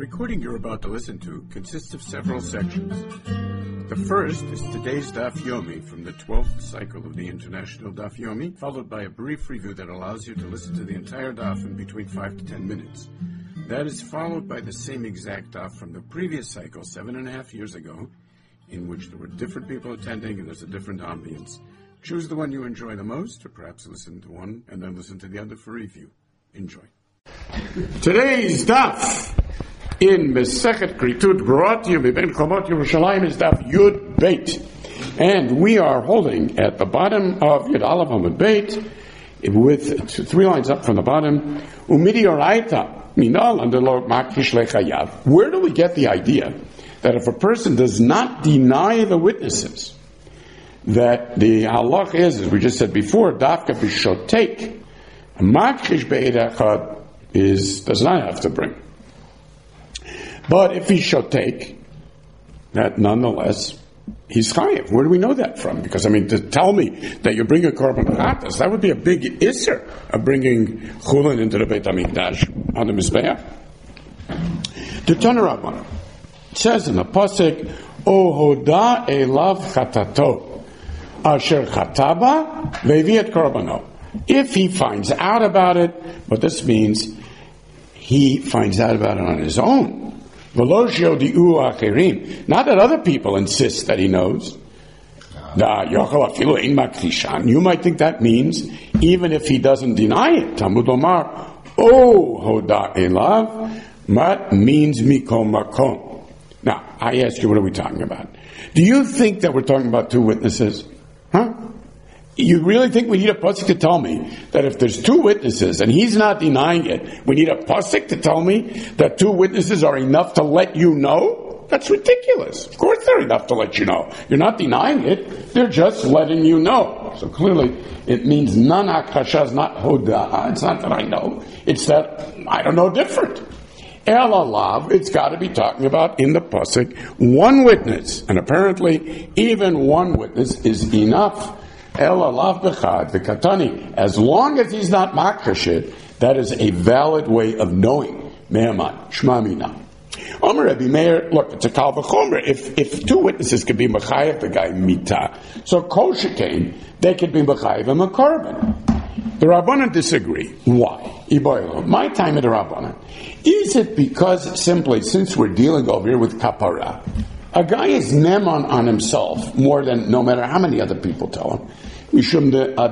recording you're about to listen to consists of several sections. The first is today's Daf Yomi from the 12th cycle of the International Daf Yomi, followed by a brief review that allows you to listen to the entire Daf in between 5 to 10 minutes. That is followed by the same exact Daf from the previous cycle, 7.5 years ago, in which there were different people attending and there's a different ambience. Choose the one you enjoy the most, or perhaps listen to one and then listen to the other for review. Enjoy. Today's Daf in Mesechet Kritud brought to you Ben Chomot Yerushalayim is Daf Yud Beit, and we are holding at the bottom of Yud Aleph Amud Beit with 3 lines up from the bottom. Umidi Oraita Minal Andelo Makish Lechayav. Where do we get the idea that if a person does not deny the witnesses, that the halach is, as we just said before, Dafka Bishotek Makish Be'ed Echad does not have to bring. But if he shotek, that nonetheless, he's chayiv. Where do we know that from? Because, to tell me that you bring a korban chatas, that would be a big isser of bringing chulin into the Beit HaMikdash on the Mizbeach. The Tanur Rabbanan says in the pasuk, O hoda elav chatato, asher chataba ve'vi et korbano. If he finds out about it, what this means, he finds out about it on his own. Not that other people insist that he knows. You might think that means even if he doesn't deny it. Talmud Omar, hoda elav, mat means mikom makom. Now, I ask you, what are we talking about? Do you think that we're talking about 2 witnesses? You really think we need a pasuk to tell me that if there's 2 witnesses and he's not denying it, we need a pasuk to tell me that 2 witnesses are enough to let you know? That's ridiculous. Of course they're enough to let you know. You're not denying it, they're just letting you know. So clearly it means nan hakasha is not hoda. It's not that I know, it's that I don't know different. El alav, it's got to be talking about in the pasuk 1 witness, and apparently even 1 witness is enough. El alav bechad v'katani. As long as he's not makashit, that is a valid way of knowing. Me'aman, shma mina. Omer Rabbi Meir, look, it's a kal v'chomer. If 2 witnesses could be mechayev the guy mita, so kol shekain, they could be mechayev him a korban. The Rabbanan disagree. Why? My time at the Rabbanan. Is it because simply, since we're dealing over here with kapara, a guy is neman on himself more than no matter how many other people tell him. So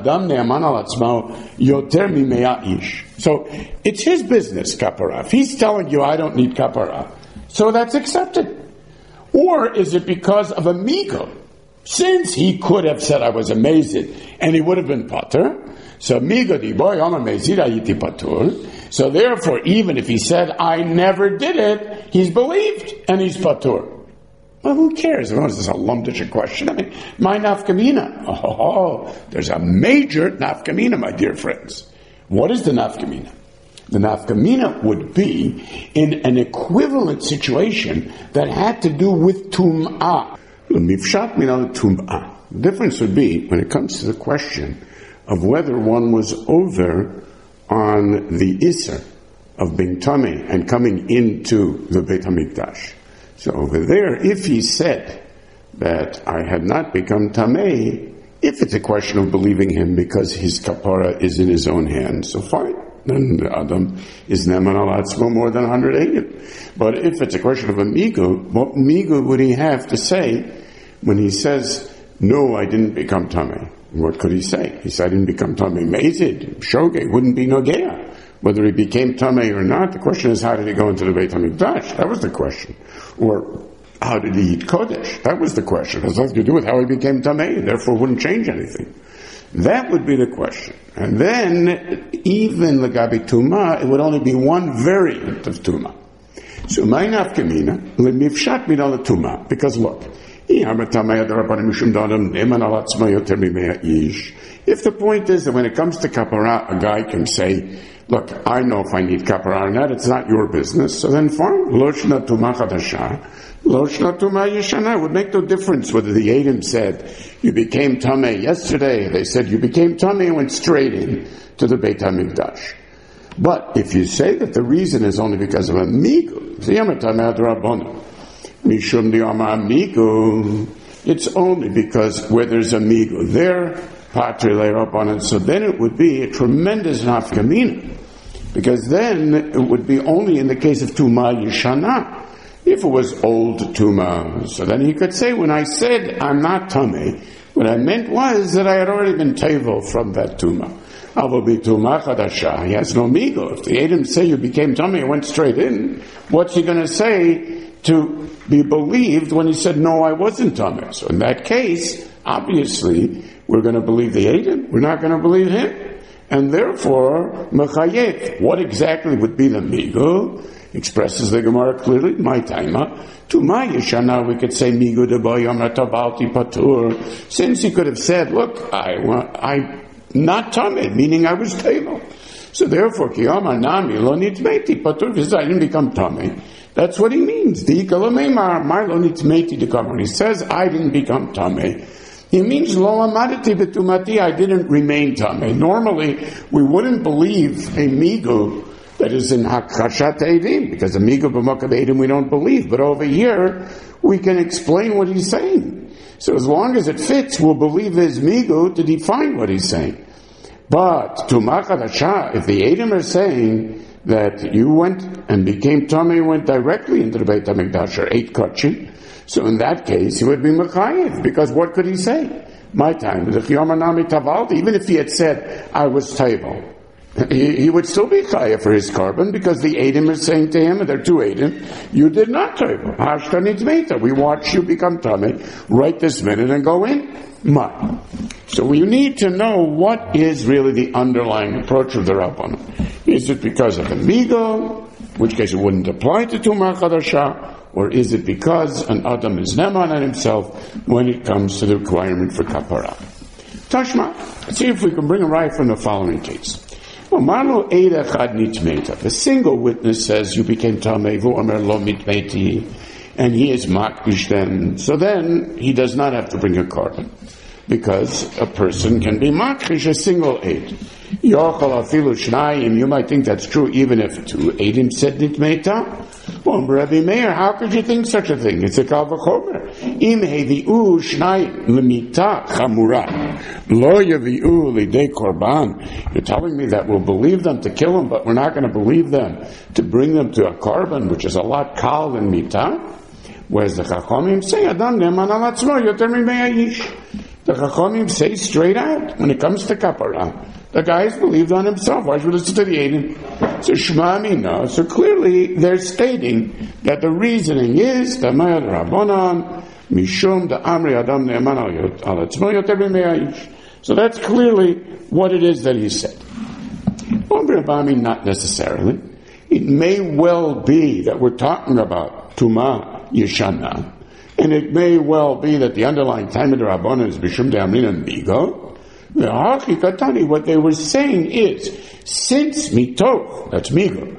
it's his business, kapara. If he's telling you, I don't need kapara, so that's accepted. Or is it because of a migo? Since he could have said, I was amazed, and he would have been patur, so migo di boy, I'm amazed, ayiti patur. So therefore, even if he said, I never did it, he's believed, and he's patur. Well, who cares? This is a lumdish question. My nafkamina. There's a major nafkamina, my dear friends. What is the nafkamina? The nafkamina would be in an equivalent situation that had to do with tum'ah. Mifshat minal tum'ah. The difference would be when it comes to the question of whether one was over on the isser of being tamei and coming into the Beit HaMikdash. So over there, if he said that I had not become tamei, if it's a question of believing him because his kapara is in his own hands, so fine. Then the Adam is neman al atzmo more than 180. But if it's a question of a migu, what migu would he have to say when he says, no, I didn't become tamei? What could he say? He said, I didn't become tamei. Mezid, shogeg, wouldn't be nogea. Whether he became tamei or not, the question is, how did he go into the Beit HaMikdash? That was the question. Or, how did he eat kodesh? That was the question. It has nothing to do with how he became tamei, and therefore wouldn't change anything. That would be the question. And then, even the gabi tuma, it would only be 1 variant of tuma. So, my nafkamina, lemifshat min ala tuma, because look, if the point is that when it comes to kapara, a guy can say, look, I know if I need kapara or not, it's not your business, so then fine. Lo shna tuma chadasha, lo shna tuma yeshana. It would make no difference whether the Edom said, you became tamei yesterday. They said, you became tamei and went straight in to the Beit HaMikdash. But if you say that the reason is only because of a migu, it's only because where there's a migu there, so then it would be a tremendous nafkamina. Because then it would be only in the case of Tuma Yishana. If it was old Tuma, so then he could say, when I said I'm not Tameh, what I meant was that I had already been Tevel from that Tuma. I will be Tuma Chadasha. He has no migo. If the Edom say you became Tameh, it went straight in, what's he going to say to be believed when he said, no, I wasn't Tameh? So in that case, obviously, we're going to believe the Edom. We're not going to believe him. And therefore, Mechayev, what exactly would be the migo? Expresses the Gemara clearly, my taima. To my Yeshana, we could say migo de boyom atabalti patur. Since he could have said, look, I'm not tamid, meaning I was table. So therefore, kiyama nami lo nitmeti patur, because I didn't become tamid. That's what he means. The ikalamemar mar lo nitmeti de kamar. He says, I didn't become tamid. He means lo amadati betumati, I didn't remain tamid. Normally, we wouldn't believe a migo that is in Hakashat Eidim, because the migu b'mokav Eidim we don't believe. But over here, we can explain what he's saying. So as long as it fits, we'll believe his migu to define what he's saying. But to Makadasha, if the Eidim are saying that you went and became Tameh, went directly into the Beit HaMikdash or ate kachim, so in that case, he would be Mechayev, because what could he say? My time, the Chiyomanami Tavaldi, even if he had said, I was Table, he would still be chayav for his carbon, because the Edom are saying to him, and there are two Edom, you did not table. We watch you become tameh right this minute and go in. So we need to know what is really the underlying approach of the Rabbanan. Is it because of the migo, in which case it wouldn't apply to Tumah Chadasha, or is it because an Adam is neman on himself when it comes to the requirement for kapara? Tashma, let's see if we can bring a right from the following case. The single witness says you became tamei and he is makdish then. So then he does not have to bring a carbon, because a person can be makdish a single aid. You might think that's true even if two aidim said nitmeita. Well, Rabbi Meir, how could you think such a thing? It's a kal v'chomer. Im hevi'u shnayim lemita chamura lo yavi'u lidei korban. You're telling me that we'll believe them to kill them, but we're not going to believe them to bring them to a carbon, which is a lot kal than mita? Whereas the chachamim say, Adam ne'eman al atzmo yoter mi'me'ayish. The chachamim say straight out, when it comes to kapara, the guy is believed on himself. Why should we listen to the Edom? So Shema Amina. So clearly they're stating that the reasoning is the Mayad Rabbanan Mishum the Amri Adam Ne'eman al Atzmo Yoter B'Me'ayish. So that's clearly what it is that he said. Not necessarily. It may well be that we're talking about Tuma Yeshana, and it may well be that the underlying time of the Rabbanan is Mishum de Amrin and Migo. What they were saying is, since mitoch, that's migo,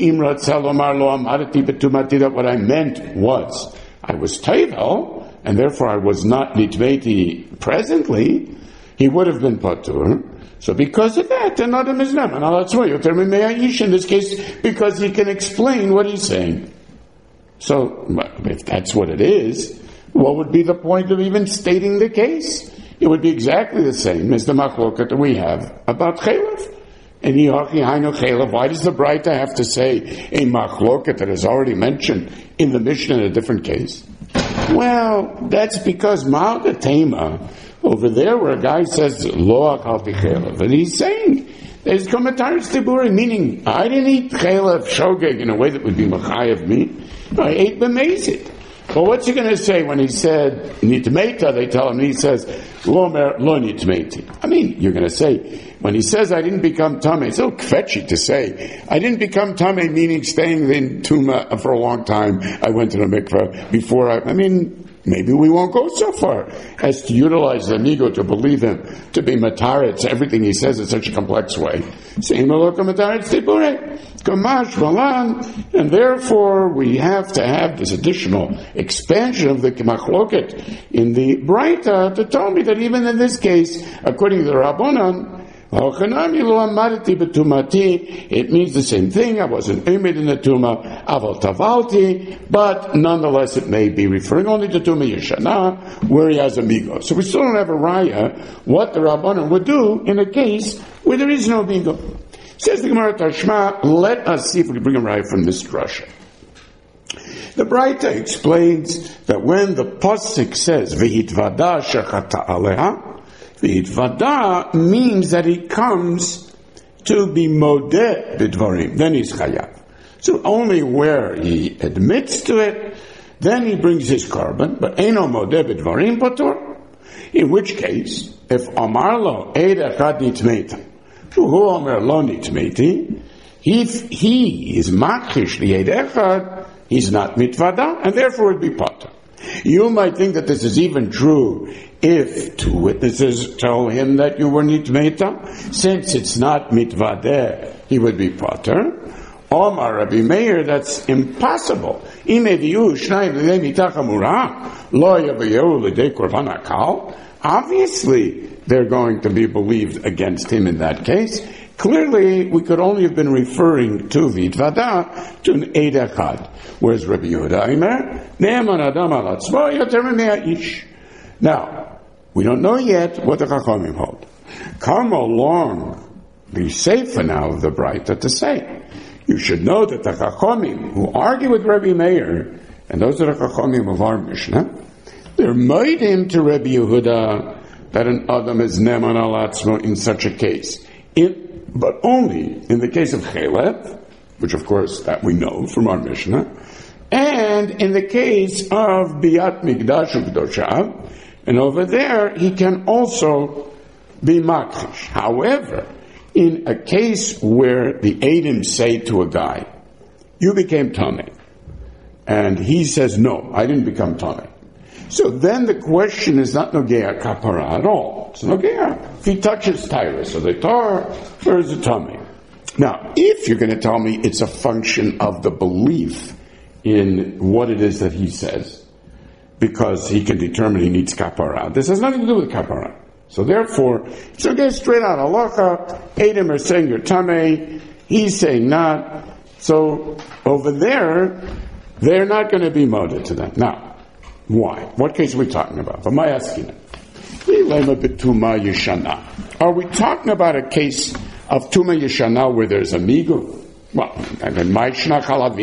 that what I meant was, I was tevel, and therefore I was not nitmeti presently, he would have been patur. So because of that, then Adam is neman. In this case, because he can explain what he's saying. So, if that's what it is, what would be the point of even stating the case? It would be exactly the same as the machloket that we have about chaylev. And why does the Braita have to say a machloket that is already mentioned in the Mishnah in a different case? Well, that's because Ma'al Tema, over there where a guy says lo akalti chaylev, and he's saying there's komataris tiburi, meaning I didn't eat chaylev shogeg in a way that would be machayev me. I ate b'mezid. Well, what's he going to say when he said nitmeita? They tell him, he says lo nitmeiti. I mean, you're going to say when he says I didn't become tamei, it's so kvetchy to say I didn't become tamei, meaning staying in Tuma for a long time. I went to the mikveh before I mean, maybe we won't go so far as to utilize the amigo to believe him to be mataretz everything he says in such a complex way. And therefore we have to have this additional expansion of the machloket in the Braita to tell me that even in this case, according to the Rabbanan, It means the same thing. I wasn't omed in the tuma, aval tavalti, but nonetheless it may be referring only to tuma yeshana, where he has a migo. So we still don't have a raya what the Rabbanan would do in a case where there is no migo. Says the Gemara Tashma, let us see if we can bring a raya from this drasha. The Braita explains that when the pasuk says v'hitvada shechata aleha, v'hitvada means that he comes to be modeh b'dvarim, then he's chayav. So only where he admits to it, then he brings his carbon, but eino modeh b'dvarim patur. In which case, if amar lo eid echad nitmeita, hu omer lo nitmeiti, if he is makrish the eid echad, he's not mitvada, and therefore it would be potter. You might think that this is even true if two witnesses tell him that you were nitmeta. Since it's not mitvadeh, he would be potter. Omar Rabbi Meir, that's impossible. Obviously, they're going to be believed against him in that case. Clearly, we could only have been referring to Vitvada, to an Eid Echad. Whereas Rabbi Yehuda Aimer, Ne'eman Adam al Atzmo yoter mimea ish. Now, we don't know yet what the Chachamim hold. Come along the Seifa now of the Braita to say, you should know that the Chachamim who argue with Rabbi Meir, and those are the Chachamim of our Mishnah, they're moedim to Rabbi Yehuda that an Adam is Ne'eman al Atzmo in such a case. But only in the case of Chelef, which of course that we know from our Mishnah, and in the case of Biat Migdash U'Kedoshav, and over there he can also be Makrish. However, in a case where the Eidim say to a guy, you became Tameh, and he says, no, I didn't become Tameh. So then the question is not Nogea Kapara at all. It's Nogea. If he touches Tyrus or the Tar, where is the tummy? Now, if you're going to tell me it's a function of the belief in what it is that he says, because he can determine he needs Kapara, this has nothing to do with Kapara. So therefore, it's Nogea straight out. Halacha, Eidim are saying you're Tameh, he's saying not. So over there, they're not going to be molded to them. Now, why? What case are we talking about? Am I asking it? Are we talking about a case of Tuma Yeshana where there's a migu? Well, and then why then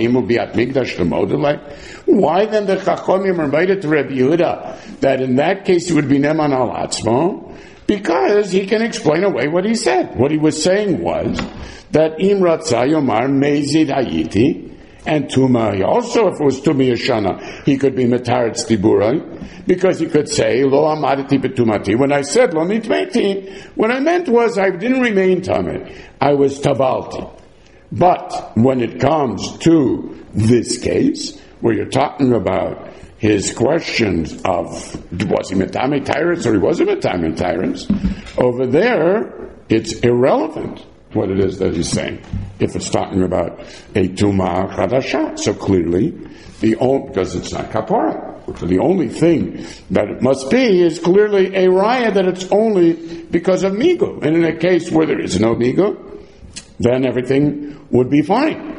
the Chachamim are made to Rabbi Yehuda that in that case it would be Neman al Atzmo? Because he can explain away what he said. What he was saying was that Im Ratzah Yomar Mezid Hayiti, and Tuma, also if it was Tuma Yeshana, he could be Metaretz Tiburai, because he could say, Lo Amaditi Betumati. When I said Lo Mitmeti, what I meant was I didn't remain Tameh, I was Tabalti. But when it comes to this case, where you're talking about his questions of, was he Metame Tyrants or he wasn't Metame Tyrants, over there, it's irrelevant what it is that he's saying, if it's talking about a Tuma Chadasha. So clearly, because it's not Kapara, so the only thing that it must be is clearly a raya that it's only because of Migo. And in a case where there is no Migo, then everything would be fine.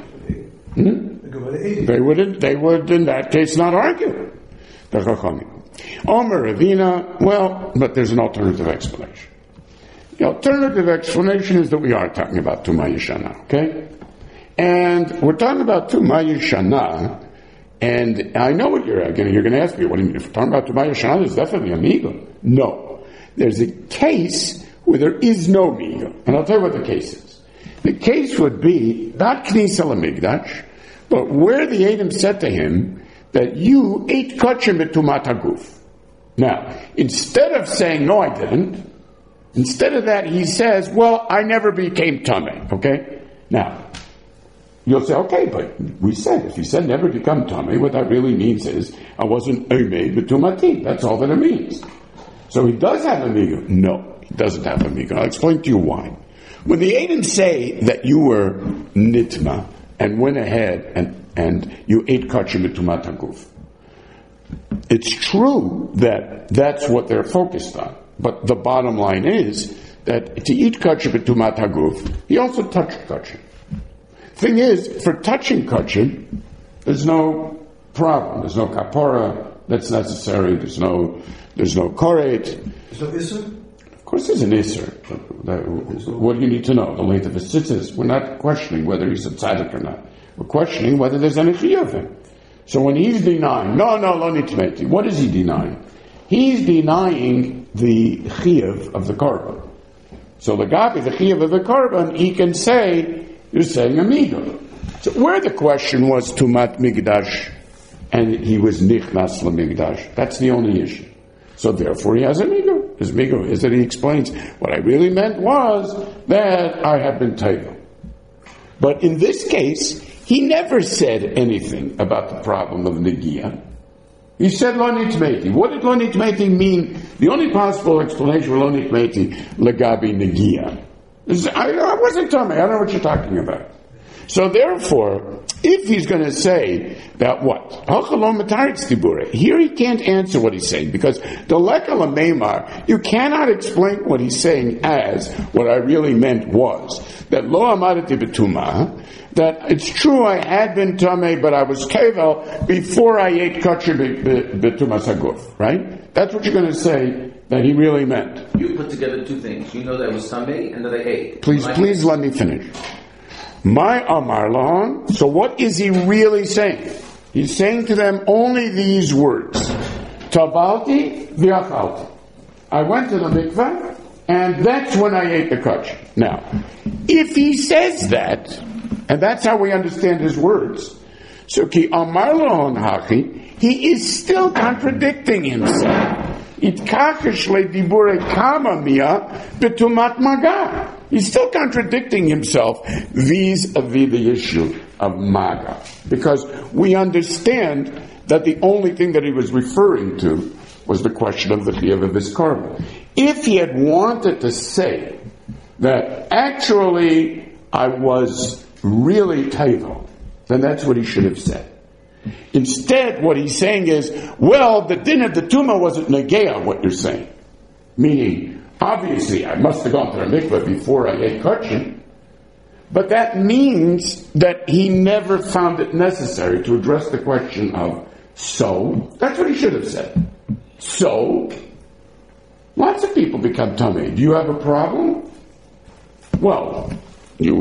They would in that case not argue. The Chachamim. Omer Ravina, well, but there's an alternative explanation. The alternative explanation is that we are talking about Tuma Yeshana, okay? And we're talking about Tuma Yeshana, and I know what you're going to ask me. What do you mean? If we're talking about Tuma Yeshana, there's definitely a migo. No. There's a case where there is no migo. And I'll tell you what the case is. The case would be, not Knisa L'Migdash, but where the Eidim said to him that you ate kachim betumat haguf. Now, instead of saying, no, I didn't, instead of that, he says, well, I never became Tameh, okay? Now, you'll say, okay, but we said, if you said never become Tameh, what that really means is, I wasn't Omed Betumati. That's all that it means. So he does have a migo. No, he doesn't have a migo. I'll explain to you why. When the Eidim say that you were Nitma, and went ahead and you ate kachim betumat haguf, it's true that that's what they're focused on. But the bottom line is that to eat kosher b'tumat haguf, he also touched kosher. Thing is, for touching kosher, there's no problem. There's no kapora that's necessary. There's no koret. So isser? Of course, there's an isser. What do you need to know? The length of his tzitzis. We're not questioning whether he's a tzaddik or not. We're questioning whether there's any chiyuv of him. So when he's denying, no, lo nitmeti, what is he denying? He's denying the chiyuv of the korban. So the chiyuv of the korban, he can say, you're saying amigo. So where the question was tumat migdash, and he was nichnas lemigdash, that's the only issue. So therefore he has amigo. His amigo is that he explains, what I really meant was that I have been taken. But in this case, he never said anything about the problem of negia. He said lo nitmeti. What did lo nitmeti mean? The only possible explanation for lo nitmeti, legabi negia. I wasn't telling me. I don't know what you're talking about. So therefore, if he's going to say that what? Here he can't answer what he's saying, because the lekala meimar, you cannot explain what he's saying as what I really meant was that lo amadati betuma, that it's true I had been tamei, but I was kevel before I ate kosher betuma saguf, right? That's what you're going to say that he really meant. You put together two things. You know that I was tamei and that I ate. Please let me finish. My Amar Lahon, so what is he really saying? He's saying to them only these words. Tabalti v'achalti. I went to the mikveh, and that's when I ate the kosher. Now, if he says that, and that's how we understand his words, so ki Amar Lahon hachi, he is still contradicting himself. Itkakish le dibure kama mia betumat maga. He's still contradicting himself vis-a-vis the issue of maga. Because we understand that the only thing that he was referring to was the question of the chiyuv of his korban. If he had wanted to say that actually I was really taival, then that's what he should have said. Instead, what he's saying is, well, the din of the tumah wasn't negea, what you're saying. Meaning, obviously, I must have gone to the mikveh before I ate kosher. But that means that he never found it necessary to address the question of, so, that's what he should have said. So, lots of people become tummy. Do you have a problem? Well, you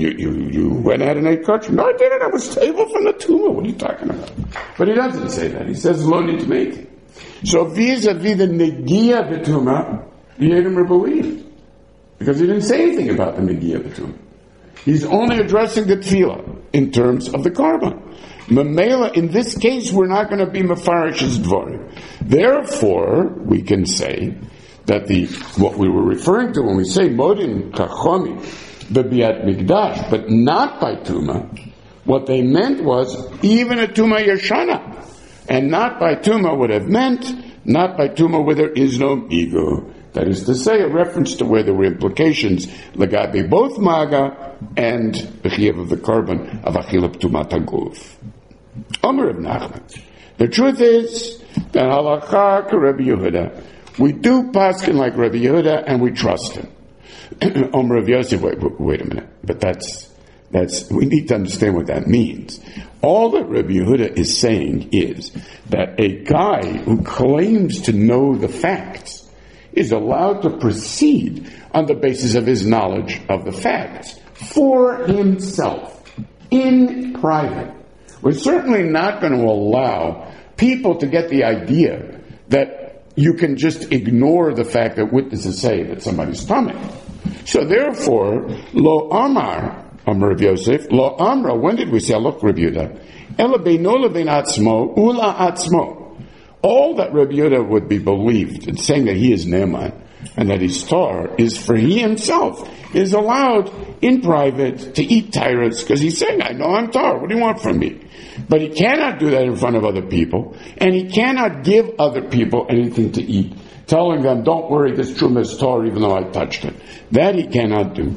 went out and ate kosher. No, I didn't. I was stable from the tumah. What are you talking about? But he doesn't say that. He says, lo nitmeti. So vis-a-vis the negia b'tumah, the Yedem believed. Because he didn't say anything about the negia b'tumah. He's only addressing the tefillah in terms of the korban. Mamela, in this case, we're not going to be mefarish's dvarim. Therefore, we can say that what we were referring to when we say modin kachomi bebiat mikdash, but not by tuma, what they meant was even a tuma yashana, and not by tuma would have meant not by tuma where there is no ego. That is to say, a reference to where there were implications legabe both maga and the chiyuv of the korban of achilab tumat haguf. Omer of Nachman. The truth is that halakha Rabbi Yehuda, we do paskin like Rabbi Yehuda and we trust him. Omer of Yosef, wait a minute, but that's we need to understand what that means. All that Rabbi Yehuda is saying is that a guy who claims to know the facts is allowed to proceed on the basis of his knowledge of the facts for himself, in private. We're certainly not going to allow people to get the idea that you can just ignore the fact that witnesses say that somebody's tummy. So therefore, lo amar, Amar of Yosef, lo amra, when did we say, look, Rabbi Yehuda, ela beino lebein atzmo, ula atzmo. All that Rabbi Yehuda would be believed in saying that he is Naaman and that he's tar is for he himself is allowed in private to eat tyrants because he's saying, I know I'm tar, what do you want from me? But he cannot do that in front of other people, and he cannot give other people anything to eat, telling them, don't worry, this truma is tar even though I touched it. That he cannot do.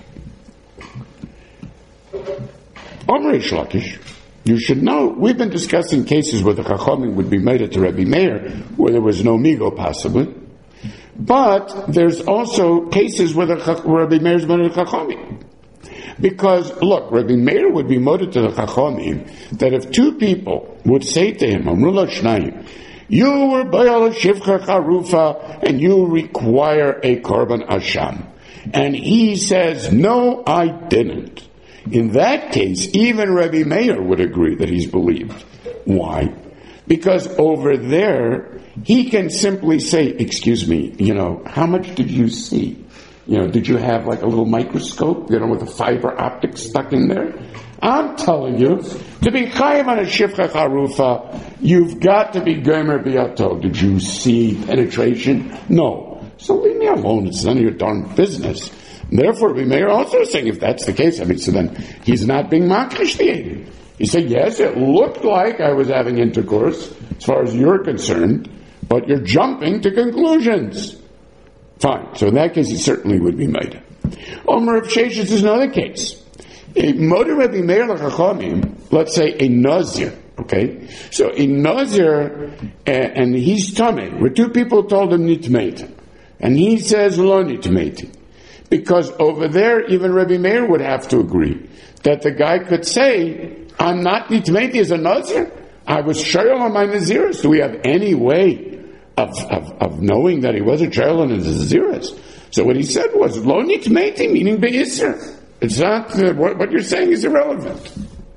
Omer Reish Lakish, you should know, we've been discussing cases where the Chachamim would be made to Rabbi Meir, where there was no migo possibly. But there's also cases where Rabbi Meir is moed to Chachamim. Because, look, Rabbi Meir would be moed to the Chachamim that if two people would say to him, Amru lo shnayim, you were bayal shivcha charufa and you require a korban asham. And he says, no, I didn't. In that case, even Rabbi Meir would agree that he's believed. Why? Because over there, he can simply say, excuse me, how much did you see? Did you have like a little microscope, with a fiber optic stuck in there? I'm telling you, to be chayiv on a shivcha charufa, you've got to be gomer biyato. Did you see penetration? No. So leave me alone. It's none of your darn business. And therefore, we may also saying, if that's the case, so then he's not being makrish. He said, yes, it looked like I was having intercourse, as far as you're concerned, but you're jumping to conclusions. Fine. So in that case, he certainly would be made. Omer of Sheshes is another case. A moed Rabbi Meir l'chachamim, let's say a nazir, okay? So a nazir, and he's tamei, where two people told him nitmeit, and he says lo nitmeit. Because over there, even Rabbi Meir would have to agree that the guy could say, I'm not nitmeit as a nazir. I was shayol on my naziris. Do we have any way of knowing that he was a shayol on his naziris? So what he said was, lo nitmeit, meaning be'isr. It's not, what you're saying is irrelevant.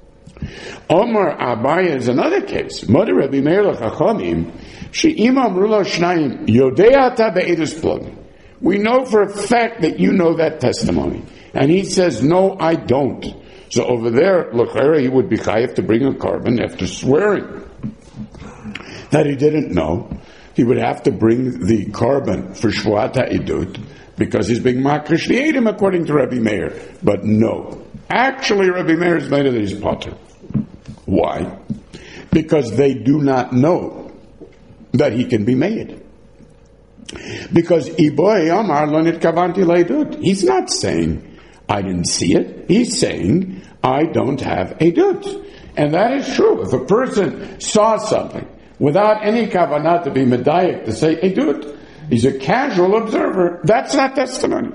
Omar Abaya is another case. Moed Rabbi Meir l'chachamim, she'im amru lo shnayim, yodei ata be'edus ploni. We know for a fact that you know that testimony. And he says, no, I don't. So over there, l'chera, he would be chayiv to bring a korban after swearing that he didn't know. He would have to bring the korban for shvuat ha'idut, because he's being makrish the edim according to Rabbi Meir. But no. Actually, Rabbi Meir is made of these potter. Why? Because they do not know that he can be made. Because Iboy Amar lo nitkavanti leidut. He's not saying, I didn't see it. He's saying, I don't have a dut. And that is true. If a person saw something without any kavanah to be medayik, to say a dut, he's a casual observer. That's not testimony.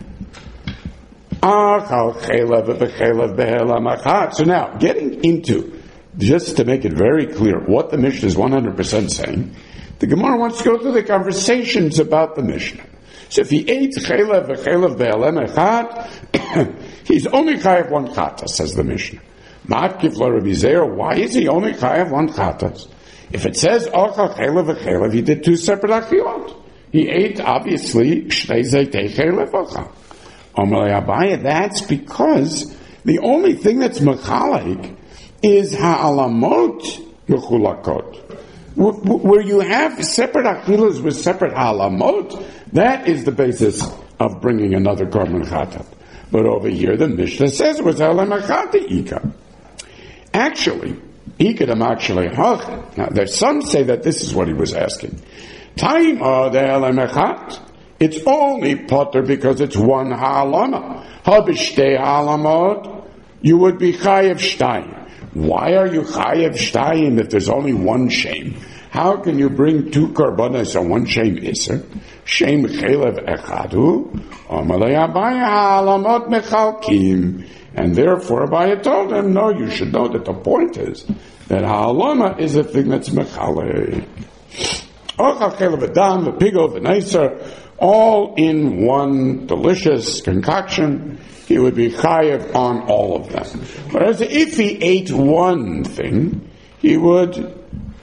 So now, getting into, just to make it very clear, what the Mishnah is 100% saying, the Gemara wants to go through the conversations about the Mishnah. So if he ate chelev v'chelev be'elem echad, he's only chayav one chata, says the Mishnah. Ma'atkif lo Rabbi Zeir, why is he only chayav one chatas? If it says ochal chelev v'chelev, he did two separate achilot. He ate, obviously, shtei zaytei chelev ochal. Omer Abaya, that's because the only thing that's mechalek is ha'alamot mechulakot. Where you have separate achilas with separate halamot, that is the basis of bringing another korban chatat. But over here, the Mishnah says it was halam achata ika. Actually, ikadam actually hach. Now, there's some say that this is what he was asking. Time the halam achat. It's only potter because it's one halama. Habishtei halamot, you would be chayev shtayim. Why are you chayev shtayim if there's only one shame? How can you bring two korbanos on one shame iser? Shame chelev echadu, amalei Abaya halamot mechalkim. And therefore Abaya told him, no, you should know that the point is that halama is a thing that's mechalek. Ochal chelev adam, the pigo, the nicer, all in one delicious concoction. He would be chayev on all of them. Whereas if he ate one thing, he would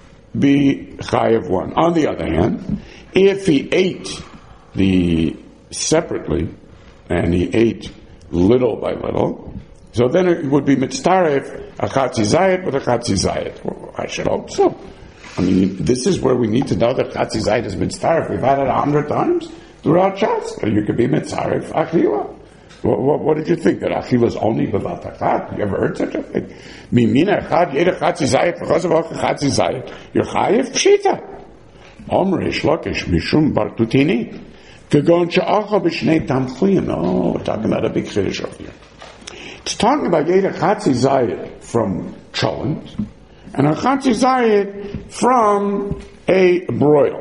be chayev one. On the other hand, if he ate the separately, and he ate little by little, so then it would be mitztaref a chatzi zayit with a chatzi zayit. Well, I should hope so. I mean, this is where we need to know that chatzi zayit is mitztaref. We've had it 100 times throughout Shas. You could be mitztaref achila. What did you think? That achila is only b'vat achat? You ever heard such a thing? Mimina achat yeda chatzi zayit because of chatzi zayit. You're chayev pshita. Omer ishlokish mishum bartutini. Kegon she'acha b'shnei tamchuyim. Oh, we're talking about a big chiddush over here. It's talking about yeda chatzi zayit from cholent and a chatzi zayit from a broil.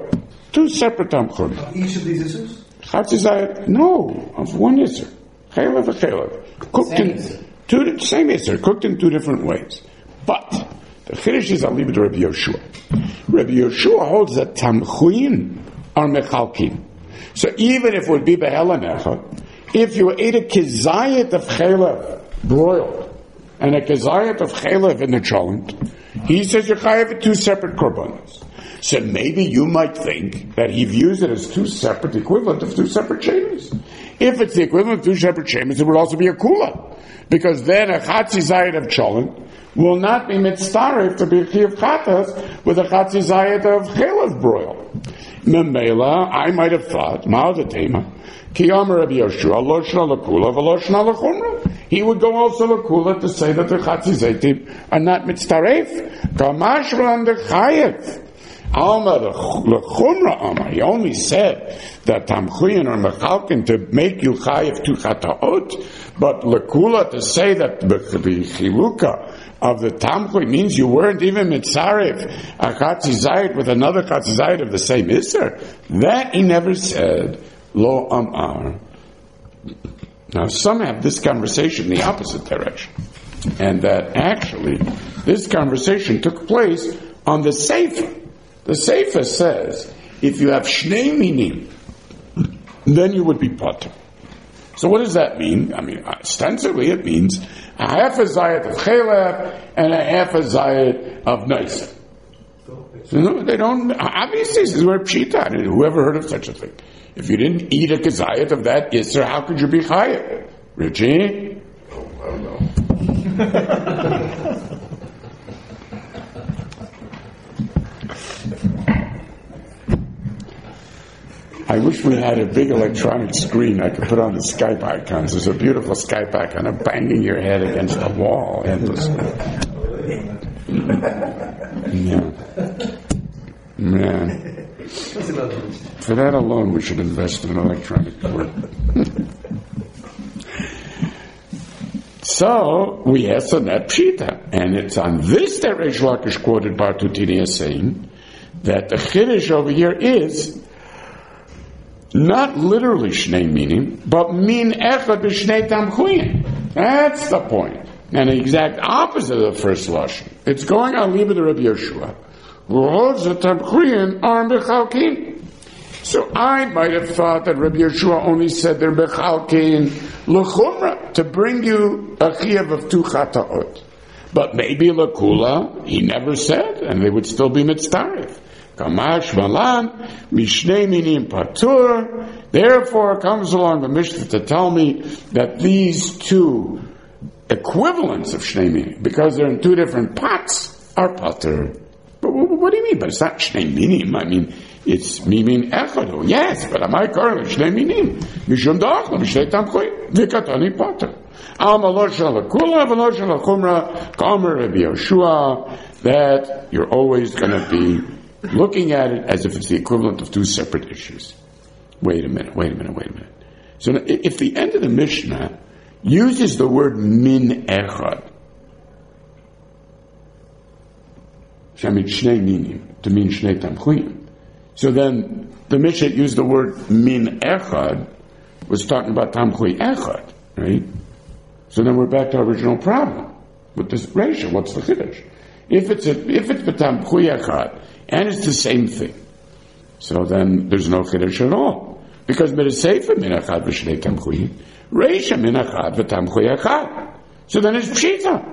Two separate tamchum. Of each of these issues? Chatzi zayit, no, of one isser. Chaylev and chaylev. Cooked in, same isser, cooked in two different ways. But, the chiddush is, I'll leave it to Rabbi Yoshua. Rabbi Yoshua holds that tamchuyin are mechalkin. So even if it would be behelanecha, if you ate a kizayit of chaylev, broiled, and a kizayit of chaylev in the cholent, he says you're chayav with two separate korbanos. So maybe you might think that he views it as two separate, equivalent of two separate chambers. If it's the equivalent of two separate chambers, it would also be a kula. Because then a chatzi zayit of cholent will not be mitztaref to be chiyav chatas with a chatzi zayit of chaylev broil. Memela, I might have thought, ma'adatema, ki amar Rabbi Yoshua, lo shna l'kula, v'lo shna l'chumra. He would go also l'kula to say that the chatzi zaytim are not mitztaref. Kamashra and the chayev. Alma l'chumra Alma. He only said that tamchuyin are mechalkin to make you chayev two chataot, but l'kula to say that the chiluka of the tamchuy means you weren't even mitzaref a chatzi zayit with another chatzi zayit of the same isser. That he never said. Lo amar. Now some have this conversation in the opposite direction, and that actually this conversation took place on the Sefer. The Sefer says if you have shnei minim, then you would be potter. So what does that mean? I mean, ostensibly it means a half a zayit of chaylev and a half a zayit of nice. So no, they don't. Obviously, this is where pshita. Whoever heard of such a thing? If you didn't eat a kazayat of that isser, how could you be chayav? Richie? I don't know. I wish we had a big electronic screen I could put on the Skype icons. There's a beautiful Skype icon of banging your head against the wall endlessly. Yeah. Man. For that alone, we should invest in an electronic board. So, we have Sanet Pshita. And it's on this that Reish Lakish quoted Bartutini as saying that the Chiddush over here is not literally Shnei Minim, but Min Echad B'Shnei Tamchuyin. That's the point. And the exact opposite of the first Lashon. It's going on Liba to Rabbi Yoshua, who holds the Tamchuyin are Bechalkin. So I might have thought that Rabbi Yoshua only said they're Bechalkin L'chumra, to bring you a chiyuv of two chataot. But maybe L'kula, he never said, and they would still be mitztaref. Kamash malan, mishnei minim patur. Therefore comes along the Mishnah to tell me that these two equivalents of shnei minim, because they're in two different pots, are patur. But what do you mean? But it's not shnei minim. I mean, it's mimin echadu. Yes, but am I correct? Shnei minim. Mishum da'achla, mishnei tamchuy. Vikatani patur. Al malosh al-kula, malosh al-chumra, kamer Rabbi Yoshua, that you're always going to be looking at it as if it's the equivalent of two separate issues. Wait a minute. So if the end of the Mishnah uses the word min echad, to mean shnei tamchuyin, so then the Mishnah used the word min echad, was talking about tamchui echad, right? So then we're back to our original problem with this ratio. What's the chiddush? If it's tamchui echad, and it's the same thing, so then there's no chiddush at all. Because Mitzvah min echad v'shnei tamchuyin, reisha min echad v'tamchui echad. So then it's pshita.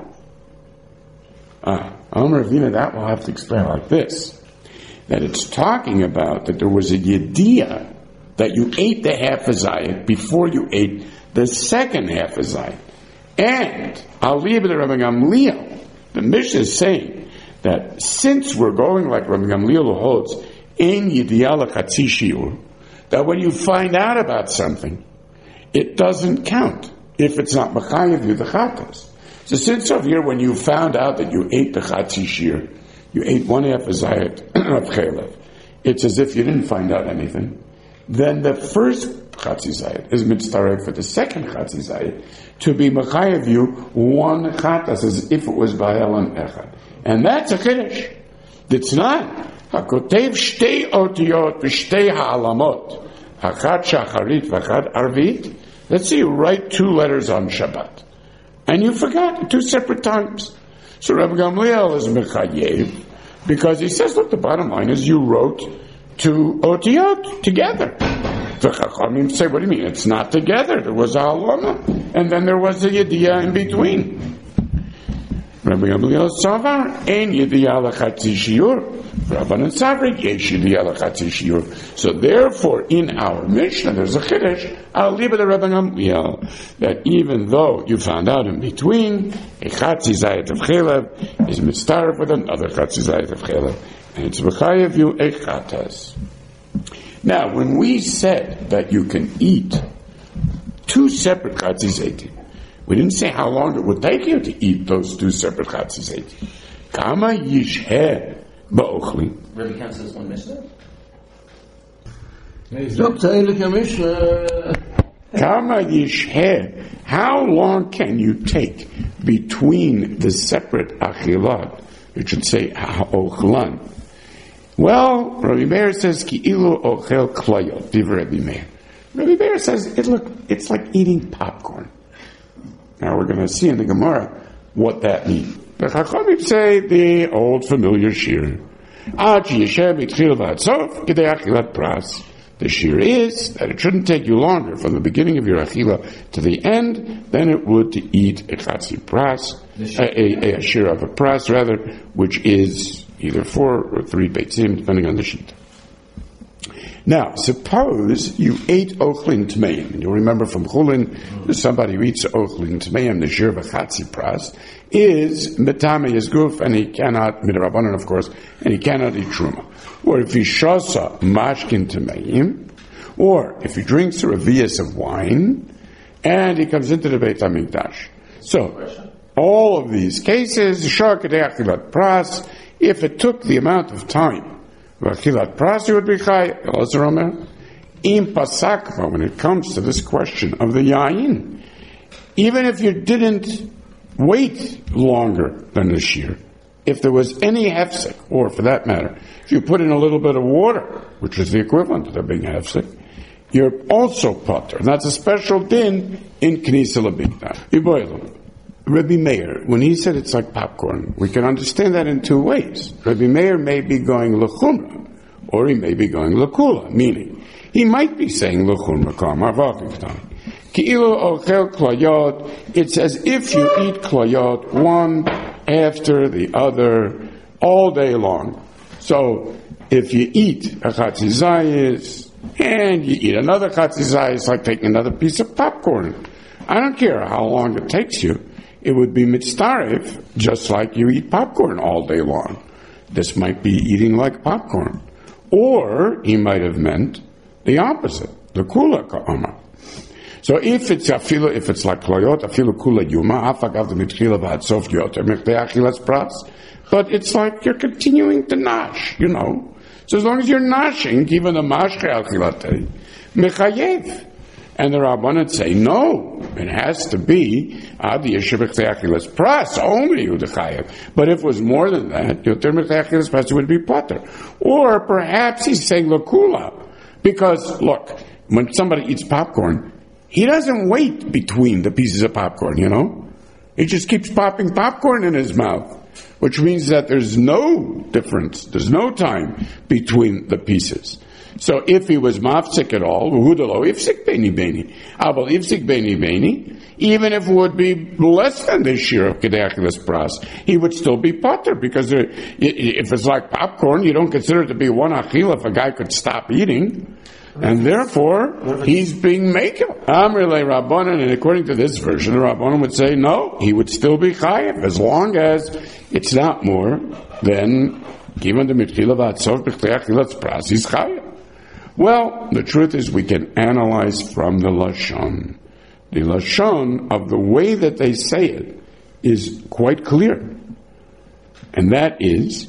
Amar Ravina, that we'll have to explain like this. That it's talking about that there was a yediyah that you ate the half a zayit before you ate the second half a zayit. And I'll leave it to Rabbi Gamliel. The Mishnah is saying that since we're going like Rabbi Gamliel who holds in yediyah l'chatzi shiur, that when you find out about something, it doesn't count if it's not mechayev you the chatas. So since over here, when you found out that you ate the chatzi shiur, you ate one half a zayit of chaylev, it's as if you didn't find out anything. Then the first chatzi zayit is mitztaref for the second chatzi zayit to be mechayev you one chatas as if it was ba'elan echad. And that's a chiddush. It's not Hakotev shtei otiyot v'shtei ha'alamot, hachat shacharit v'hachat arvit. Let's say you write 2 letters on Shabbat, and you forgot at 2 separate times. So Rabbi Gamliel is mechayev, because he says, look, the bottom line is you wrote 2 otiyot together. The Chachamim say, what do you mean? It's not together. There was a halama, and then there was a yediyah in between. Rabbi Gamliel Savar, ein yediyah lechatzi shiur. Rabbanan Savrik, yesh yediyah lechatzi shiur. So therefore, in our Mishnah, there's a chiddush. I'll leave it to Rabbi Gamliel that even though you found out in between, a chatzi zayit of chelev is mitzaref with another chatzi zayit of chelev, and it's b'chayev you a chatas. Now, when we said that you can eat 2 separate chatzi zayit, we didn't say how long it would take you to eat those 2 separate chatzi zayit. Kama yisheh ba'ochli. Really counts as one Mishnah? Kama yisheh. How long can you take between the separate achilat? It should say ha'ochlan. Well, Rabbi Meir says ki ilu ochel klayot. Divrei Rabbi Meir. Rabbi Meir says it's like eating popcorn. Now we're going to see in the Gemara what that means. The Chachamim say the old familiar shir. The shir is that it shouldn't take you longer from the beginning of your achila to the end than it would to eat a chatzi pras, a shir of a pras rather, which is either 4 or 3 beitzim, depending on the sheet. Now, suppose you ate ochlin tmeim, and you'll remember from chulin, somebody who eats ochlin tmeim, the shir of a chatzi pras, is metame his guf, and he cannot, midrabanan of course, and he cannot eat truma. Or if he shasa mashkin tmeim, or if he drinks a revius of wine, and he comes into the Beit HaMikdash. So, all of these cases, shar kedei achilat pras, if it took the amount of time, Vachilat Pras, you would be Chay. Elazar Omer. Im Pasakva, when it comes to this question of the Yayin, even if you didn't wait longer than the shear, if there was any hefsek, or for that matter, if you put in a little bit of water, which is the equivalent of there being hefsek, you're also potter. And that's a special din in Knesset L'Bikdash. Rabbi Meir, when he said it's like popcorn, we can understand that in 2 ways. Rabbi Meir may be going l'chumra, or he may be going l'kula, meaning he might be saying l'chumra, ki'ilu ochel klayot. It's as if you eat klayot one after the other all day long. So if you eat a chatzi zayis and you eat another chatzi zayis, like taking another piece of popcorn. I don't care how long it takes you. It would be mitzaref, just like you eat popcorn all day long. This might be eating like popcorn. Or he might have meant the opposite, the kula ka'ama. So if it's like klayot, afilu kula yuma, afagav the mitchila v'adsof yoter, mechdei achilas pras. But it's like you're continuing to nash, you know. So as long as you're nashing, even the mashche achilatei, mechayev. And the Rabbanan say, no, it has to be the Yeshivach Te'achilas Pras, only Udechayev. But if it was more than that, Yoter Me'Te'achilas Pras would be Potter. Or perhaps he's saying L'Kula. Because, look, when somebody eats popcorn, he doesn't wait between the pieces of popcorn, you know? He just keeps popping popcorn in his mouth. Which means that there's no difference, there's no time between the pieces. So if he was mafsik at all, ifsik beni beni, abal ifsik beni beni, even if it would be less than the shir of kedei achilas pras, he would still be potter, because if it's like popcorn, you don't consider it to be one achila if a guy could stop eating, and therefore he's being mekel. Amrei Rabbanan, and according to this version, the Rabbanan would say no, he would still be chayev as long as it's not more than given the mitchila v'atzov b'chtei achilas pras, he's chayev. Well, the truth is we can analyze from the Lashon. The Lashon of the way that they say it is quite clear. And that is,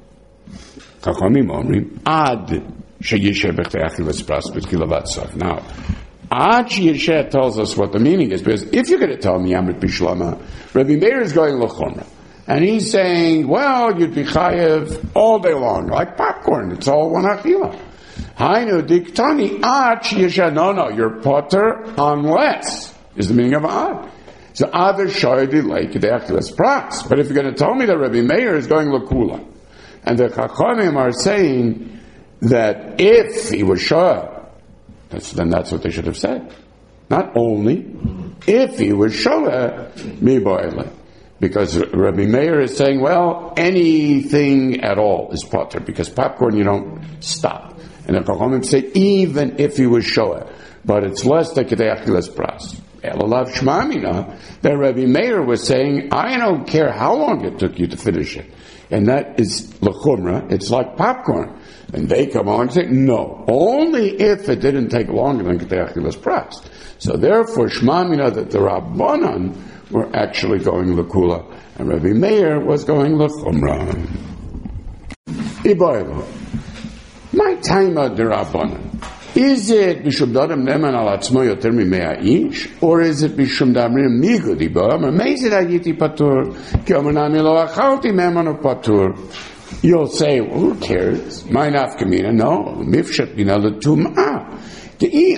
Chachamim omrim, ad sheyisheh b'chtei achilas pras b'tchila v'atzov. Now, ad sheyisheh tells us what the meaning is, because if you're going to tell me Amrit Bishlama, Rabbi Meir is going l'chomra. And he's saying, well, you'd be chayev all day long, like popcorn. It's all one achila. Hainu diktani ad sheyesha. No, you're potter unless is the meaning of ad. So other shoydi like the achilas pras. But if you're going to tell me that Rabbi Meir is going lakula, and the chachamim are saying that if he was shoyah, then that's what they should have said. Not only if he was shoyah, mi bo'ele. Because Rabbi Meir is saying, well, anything at all is potter, because popcorn you don't stop. And the Chachamim say, even if he was shoah, but it's less than kedei achilas pras. Elalav shmamina, that Rabbi Meir was saying, I don't care how long it took you to finish it. And that is l'chumra, it's like popcorn. And they come on and say, no, only if it didn't take longer than kedei achilas pras. So therefore, shmamina, that the Rabbanan were actually going l'kula, and Rabbi Meir was going l'chumra. Iboilu. My time of the Rabbanan. Is it Bishum Dadam Neman al Atzmo Yoter Mimea Ish? Or is it Bishum Damrim Migu Diba? Amazed Ayiti Patur. Ki Omanami Lo Achalti Meman Patur. You'll say, well, who cares? My nafkamina. No. Mifshat Bina L'tum'ah. So then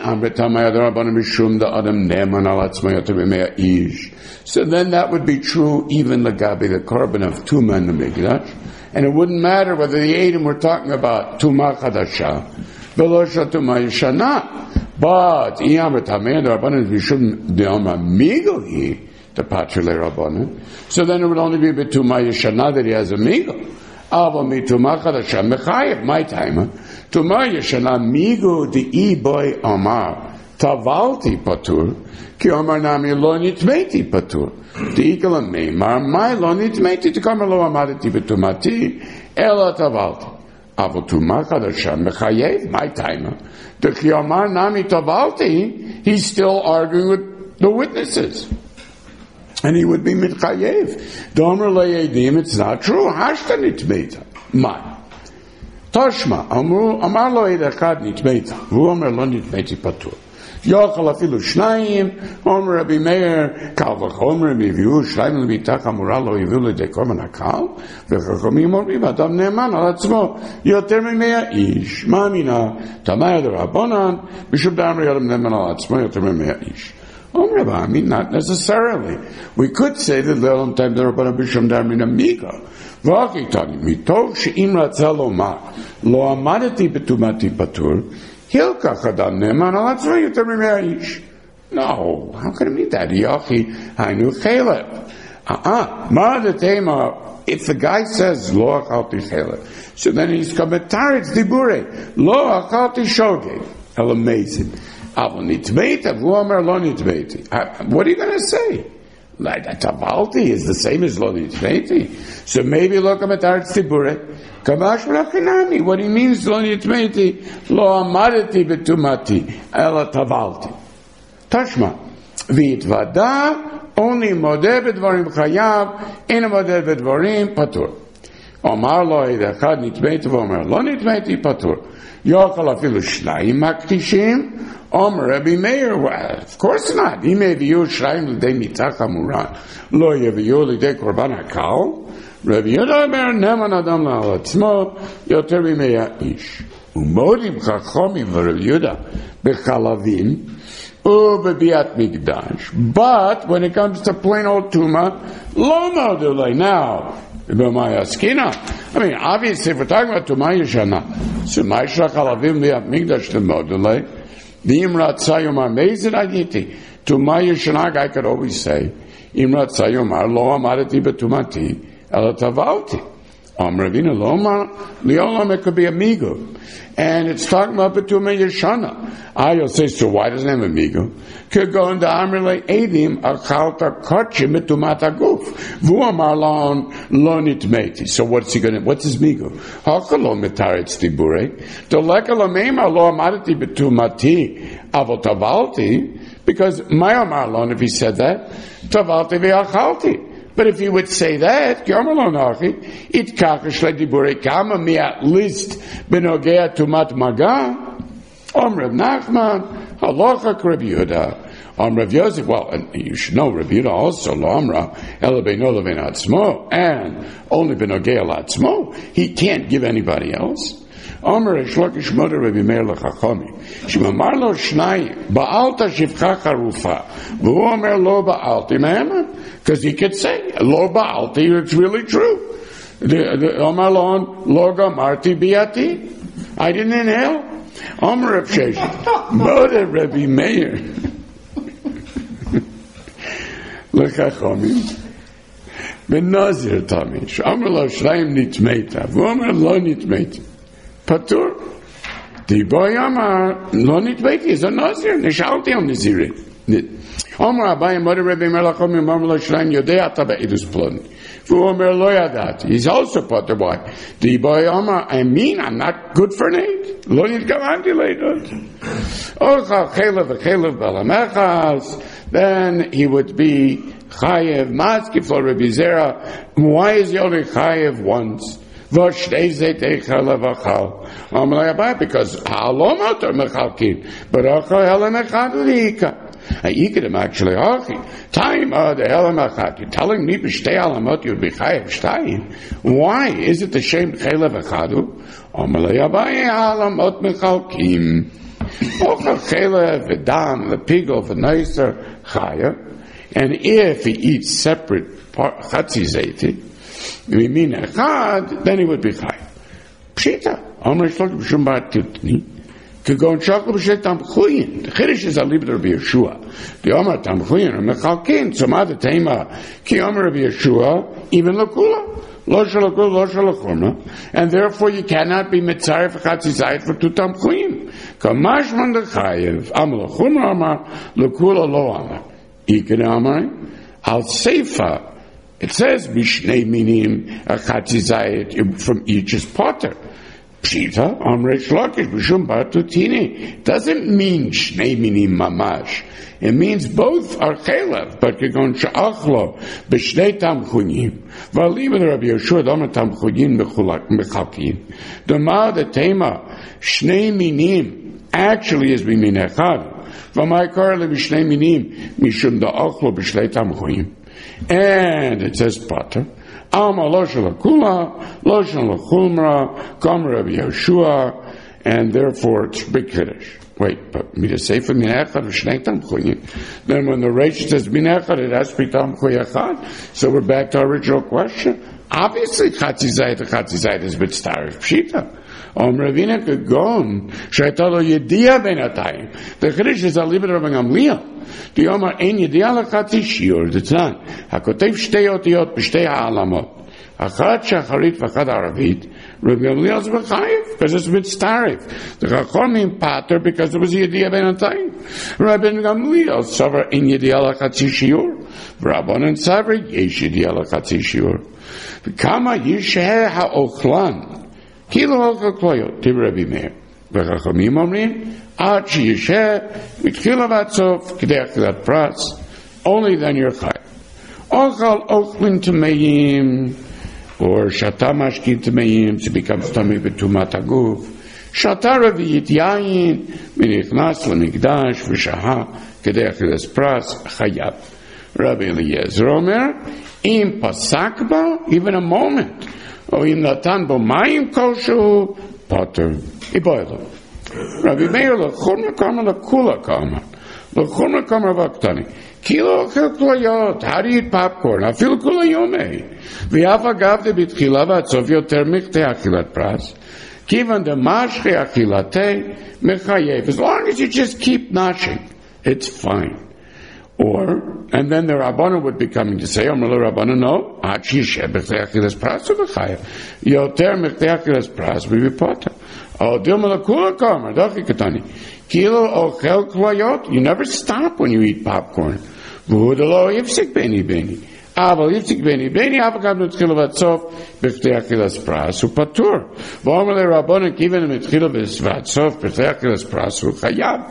that would be true even Lagabi, the carbon of Tuma and the Mikdash. And it wouldn't matter whether the Eidim were talking about Tuma Chadasha, Velosha Tuma Yishana. But the Pachele Rabbanan. So then it would only be Tuma Yishana that he has a Migo. My time. Tuma Yeshana Migu the E-boy Amar Tavalti Patur Ki Omar Nami Lo Nitmeti Patur the Ikalam Meimar My Lo Nitmeti to come Lo Amadati Betumati Ela Tavalti Avo Tuma Chadasha Mechayev my time. The Ki Omar Nami Tavalti he's still arguing with the witnesses. And he would be mitchayev. Domer le'edim, it's not true. Hashta nitmeita. My. Toshma, amar lo ed echad nitmeita. Vu omer lo nitmeiti patur. Yochal afilu shnayim, omer Rabbi Meir, kal v'chomer, miviu, shnayim l'mitach amura lo yivu l'dei korban hakal, v'chachomim omrim, adam ne'eman al atzmo, yoter mimea ish. Ma'amina, tamaya de Rabbanan, b'shub damri adam ne'eman al atzmo, yoter mimea ish. I mean, not necessarily. We could say that the long time there are Bisham Darmin Amiga. Vakitani, Mitov Sheim Ratzaloma, Lo Amadati Betumati Patur, Hilka Chadam Neman, Alatzva Yutamimaish. No, how can it be that? Yachi, Hainu Chalev. Ma the Tema, if the guy says, Lo Achalti Chalev, so then he's Kametaritz Dibure, Lo Achalti Shoge. How amazing. What are you going to say? Like Tavalti is the same as Lo Nitmeiti. So maybe look at Arts Tibure. Kamash Rachinami. What he means Lo Nitmeiti, Lo Amadati Betumati, Ela Tavalti. Tashma. Vitvada, only Modeh Bedvarim Chayav, in a Modeh Bedvarim Patur. Omar Lo Edechad Nitmeiti, Omar Lo Nitmeiti Patur. Yochal afilu shnayim maktishim. Omer Rabbi Meir, well, of course not. He may be used shrayim l'dei mitach hamuran. Lo yeviyu l'dei korban hakal. Rabbi Yehuda Omer neman adam la'alatzmo yoter mimea ish. Umodim chachomim v'Rabbi Yehuda b'chalavim u'bebiat mikdash. But when it comes to plain old tuma, lo modulei now. I mean, obviously, if we're talking about Tumah Yeshana, so Ma'ishra Chalavim Liat Migdash to Modulei, the Imrat Sayomar Mezid Aditi, Tumah Yeshana, I could always say, Imrat Sayomar Lo Amadati Betumati, Ela Tavalti. Ravina Loma, Leolam, it could be Amigo. And it's talking about Betumah Yeshana. I'll say, so why doesn't it have Amigo? Could go into Amrele Edim, Achalta Kochim, Betumata Guf. Vuamar Lon, Lonitmeti. So what's his Migo? Hakalo Metaritz Tibure. To Lekalamema Lo Amadati Betumati, Avotavalti, because Mayamar Lon, if he said that, Tavalti Ve'achalti. But if he would say that, it kama at least benogea tumat maga, Rav Nachman, halacha Rabbi Yehuda, Rav Yosef, well, and you should know, Rav Yehuda also, lo amra, ela beino levein atzmo, and only benogei al atzmo, he can't give anybody else. Omer Reish Lakish Moder Rabbi Meir leChachami, Shemamar lo shnayim, ba'alta shivcha charufa, v'hu omer lo ba'alti me'eman, because he could say, lo ba'alti, it's really true. Omer lo gamarti biati, I didn't inhale. Omer Rav Sheshet, Moder Rabbi Meir, leChachami, v'nazir tamish, Omer lo shnayim nitmeita, v'hu omer lo nitmeita. Patur. The boy Amar lo nitbeiti is a nazir. Nishalti al nazirin. Omar Abai Mother Rebbe Merlachom Yomar lo Shleim Yodei Ata Be'edus Ploni. Fu Omer lo Yadati. He's also patur. Why? The boy Amar, I'm not good for Nate. Lo nitkavanti leidot. Ochal chelev v'chelev balamechas. Then he would be chayev maskif lo Rebbe Zera. Why is he only chayev once? Because halomot are mechalkin, but achar helam echad lihika. Yikidim actually achi. Time the helam echad. You're telling me b'shtei halamot you'd be chayev shtayim. Why is it the shame chelev echadu? Amalei Abaye halamot mechalkim. Ochar chelev v'dam v'pigol v'neiser chayev. And if he eats separate chatzi zeiti, we mean echad, then he would be chayav. Pshita. Amar Shlokim B'Shum Bar Tiltni. Could go and shakal b'shet tamchuyin. The chiddush is alibed Rabbi Yeshua. The Amar tamchuyin are mechalkin. Some other tema ki Amar Rabbi Yeshua even lakula. Lo shalakul, lo shalachurma. And therefore you cannot be mitzaref chatzi zayit for two tamchuyin. Kamash man dechayev. Amar lachurma Amar lakula lo Amar. Iken Amar al seifa. It says Mishnei Minim Chatzi Zayit from each is potter. Pshita Reish Lakish B'Shum Bar Tutini doesn't mean Shnei Minim Mamash. It means both are chelev, but Kegon Sha'achlo B'Shnei Tamchunim V'Alim Rabbi Yeshua Dama Tamchunim Mechalkin. The Ma the Tema Shnei Minim actually is Mimin Echad. V'May Karle B'Shnei Minim Mishum Da'achlo B'Shnei Tamchunim. And it says pater. Alma lo shalakula, lo shalachumra, kam Rabbi Yeshua, and therefore it's big kiddush. Wait, but me to say for minechad v'shnei tamchuyin. Then when the Reish says minechad, it has to be tamchuyachad. So we're back to our original question. Obviously, chatzi zayit is b'tzarif pshita. Ravina Gagon, Shaitalo Yedia Benatayim. The Chiddush is a little bit of a Gamliel. The Omar Ein Yedia Lachatzi Shiur, the Tzan. Hakotev Shtei Otiyot B'Shtei Ha'alamot. Achad Shacharit V'Achad Aravit. Rabbi Gamliel's B'Chayiv, because it's Mitztarif. The Chachomim Pater, because it was Yedia Benatayim. Rabbi Gamliel Savar Ein Yedia Lachatzi Shiur. Rabbanan Savar Yesh Yedia Lachatzi Shiur. Kama Yisheh Ha'ochlan. Kilo Holka Kloyot, Tib Rabbi Meir. V'chachamim omrim, Ad sheyisheh, v'tchila v'atzof, k'dei achilat pras, only then you're chayav. Ochal ochlin tameim, or shata mashkin tameim, to become tummy b'tumat haguf. Shata raviyit yayin, v'nichnas l'mikdash, v'shaha, k'dei achilat pras, chayav. Rabbi Eliezer Omer, im pasakba, even a moment, O im natan bo mayim koshu, potter, iboylo. Rabbi Meir l'churma kama l'kula kama. L'churma kama v'aktani. Kilo ochel klayot, how do you eat popcorn? Afil kula yomei. V'yaf agavde b'tchila v'atzof yoter michte achilat pras. Kivan de mashche achilate mechayev. As long as you just keep nashing, it's fine. Or, and then the Rabbanu would be coming to say, Omer Rabbanu, no, Achi Yisheh B'chtei Achilas Pras U'B'chayev. Yoter B'chtei Achilas Pras U'B'pota. O Dilma L'Kula Kamer, Dochi Katani. Kilo Ochel Klayot, you never stop when you eat popcorn. V'Hudalo Yifsik Beni Beni. Aval Yifsik Beni Beni, Avagab N'Tchila V'Atzof, B'chtei Achilas Pras U'Patur. V'Omer Rabbanu, Kiven N'Tchila V'Atzof, B'chtei Achilas Pras U'Chayav.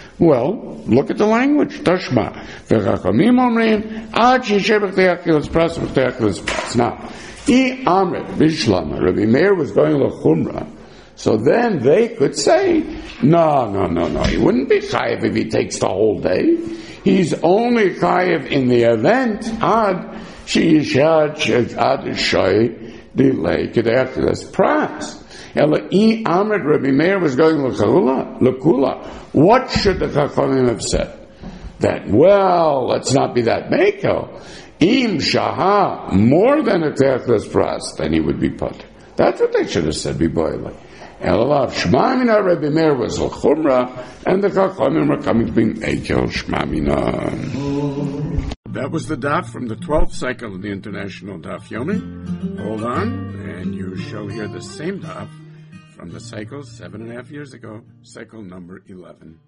Well, look at the language. Tashma. V'chachamim omrim, ad sheyisheh b'chtei achilas pras b'chtei achilas pras. Now, I amrit b'shlama. Rabbi Meir was going l'chumra. So then they could say, no. He wouldn't be chayiv if he takes the whole day. He's only chayiv in the event ad sheishad ad shoy delay kedechdas pras. Ela Ahmed Rabbi Meir was going l'kula. What should the Chachamim have said? That, well, let's not be that mekel. Im shaha, more than a kedechdas pras, then he would be put. That's what they should have said, biboyle. Elalav Shmamina Rabbi Meir was l'chumra, and the Chachamim were coming to be mekel Shmamina. That was the daf from the 12th cycle of the International Daf Yomi. Hold on, and you shall hear the same daf from the cycle 7.5 years ago, cycle number 11.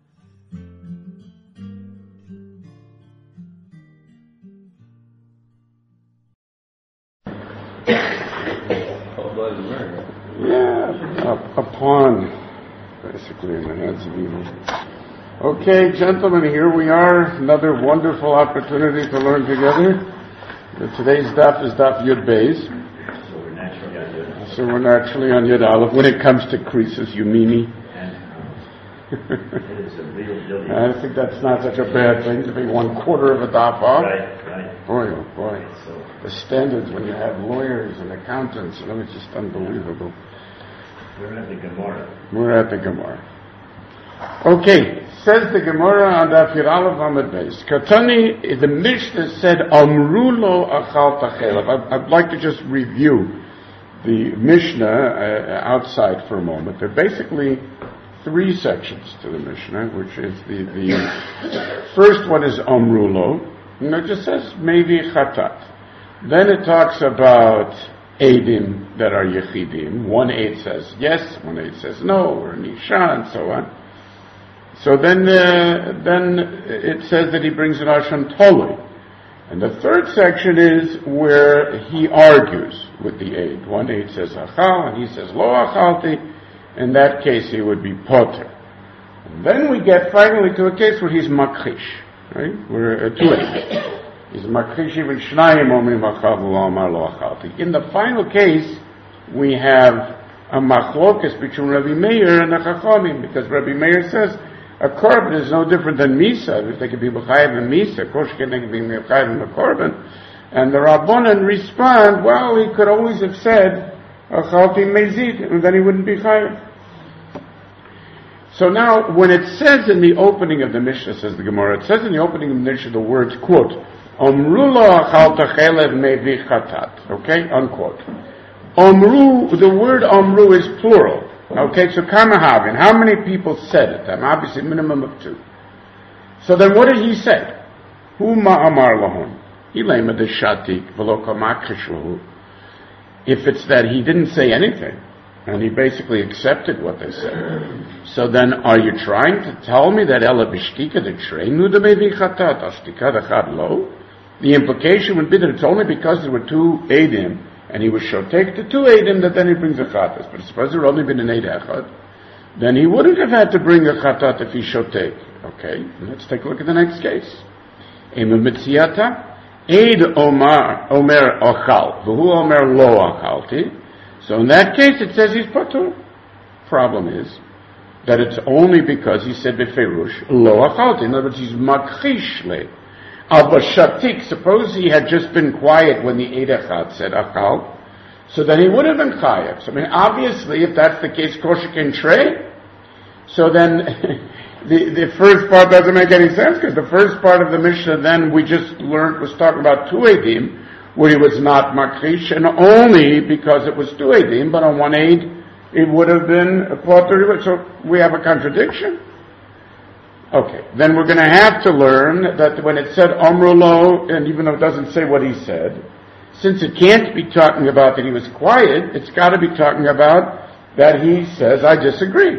Yeah, a pawn, basically, in the hands of evil. Okay, gentlemen, here we are, another wonderful opportunity to learn together. Today's daf is daf Yud Beis. So we're naturally on Yud Aleph. When it comes to creases, you meanie. I think that's not such a bad thing to be 1/4 of a daf off. Right. Boy, oh boy. The standards when you have lawyers and accountants, it's just unbelievable. We're at the Gemara. We're at the Gemara. Okay, says the Gemara on Daf Yud Aleph Amud Beis. Katani, the Mishnah said, Amru lo achal tachelav. I'd like to just review the Mishnah outside for a moment. There are basically 3 sections to the Mishnah, which is the first one is Amru lo, and it just says maybe chatat. Then it talks about Eidim that are Yechidim. 1 aid says yes, 1 aid says no, or Nisha, and so on. So then it says that he brings an Asham Tolui. And the third section is where he argues with the aid. 1 aid says Achal, and he says Lo Achalti. In that case, he would be Poter. And then we get finally to a case where he's Makrish, right? We're 2 aids. He's Makrish even Shnayim Omrim Achal V'lo Amar Lo Achalti. In the final case, we have a machlokas between Rabbi Meir and the Chachamim, because Rabbi Meir says a korban is no different than Misa. If they could be B'chayev and Misa, Koshken they could be B'chayev and the korban. And the Rabbanan respond, well, he could always have said, Achalti Mezid, and then he wouldn't be Chayev. So now, when it says in the opening of the Mishnah, says the Gemara, it says in the opening of the Mishnah the words, quote, Omru lo achalta chelev mevi chatat, okay, unquote. Omru, the word Omru is plural. Okay, so Kamahavin, how many people said it? Obviously, minimum of 2. So then what did he say? Hu ma'amar lahon. Ilema de shatik v'lo kamakrish lahu. If it's that he didn't say anything, and he basically accepted what they said, so then are you trying to tell me that Ela bishtika de treinu de mevi chatat, ashtika de chad lo? The implication would be that it's only because there were 2 eidim, and he was shotek to 2 eidim that then he brings a chatat. But suppose there had only been an eid echad, then he wouldn't have had to bring a chatat if he shotek. Okay, let's take a look at the next case. Ema mitziata, eid omer ochal, v'hu omer lo achalti. So in that case it says he's patur. Problem is that it's only because he said beferush lo achalti. In other words, he's makrish le. Abba shatik, suppose he had just been quiet when the Eid Echad said achal, so then he would have been chayav. So, obviously, if that's the case, kosher can trade. So then, the first part doesn't make any sense, because the first part of the Mishnah then we just learned was talking about 2 Eidim, where he was not makrish, and only because it was 2 Eidim, but on 1 Eid, it would have been a potter. So we have a contradiction. Okay, then we're going to have to learn that when it said Amrulo, and even though it doesn't say what he said, since it can't be talking about that he was quiet, it's got to be talking about that he says, I disagree.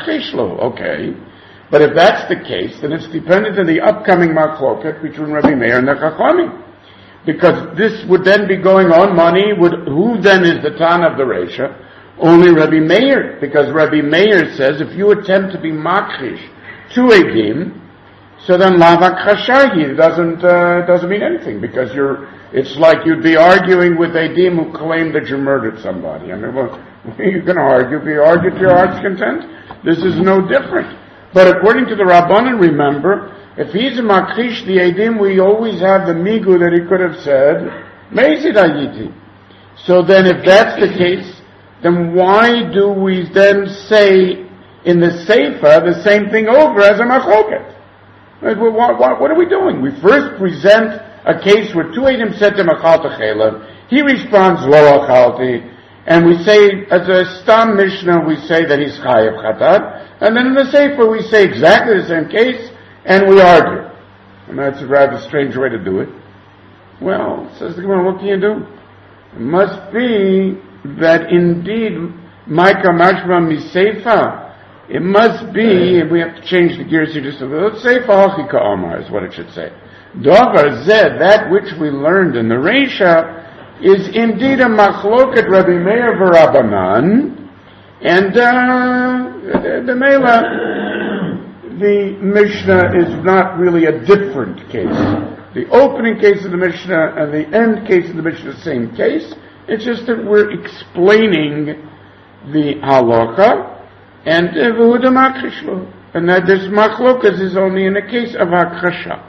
Okay. But if that's the case, then it's dependent on the upcoming machloket between Rabbi Meir and the Chachamim. Because this would then be going on, who then is the Tan of the Reisha? Only Rabbi Meir. Because Rabbi Meir says, if you attempt to be makrish, 2 Eidim, so then lavak chashayi doesn't mean anything, because it's like you'd be arguing with Eidim who claim that you murdered somebody. Well, you're going to argue. If you argue to your heart's content, this is no different. But according to the Rabbanan, remember, If he's a makrish the edim, we always have the migu that he could have said, Meisid Hayiti. So then if that's the case, then why do we then say in the Sefer the same thing over as a machloket? What are we doing? We first present a case where two edim said to Machalta Chelev, he responds, Lo achalti, and we say, as a Stam Mishnah, we say that he's Chayav Chatat, and then in the Sefer we say exactly the same case, and we argue. And that's a rather strange way to do it. Well, says the Gemara, what can you do? It must be that indeed, Maika Mashma Miseifa, it must be, and we have to change the gears here just a little, Seifa Hachika Omar is what it should say. Dovar Zed, that which we learned in the Reisha, is indeed a machloket Rabbi Meir v'Rabbanan, and the Mela, the Mishnah is not really a different case. The opening case of the Mishnah and the end case of the Mishnah, the same case. It's just that we're explaining the halacha, and v'huda makrishlo, and that this machlokas is only in the case of akrasha.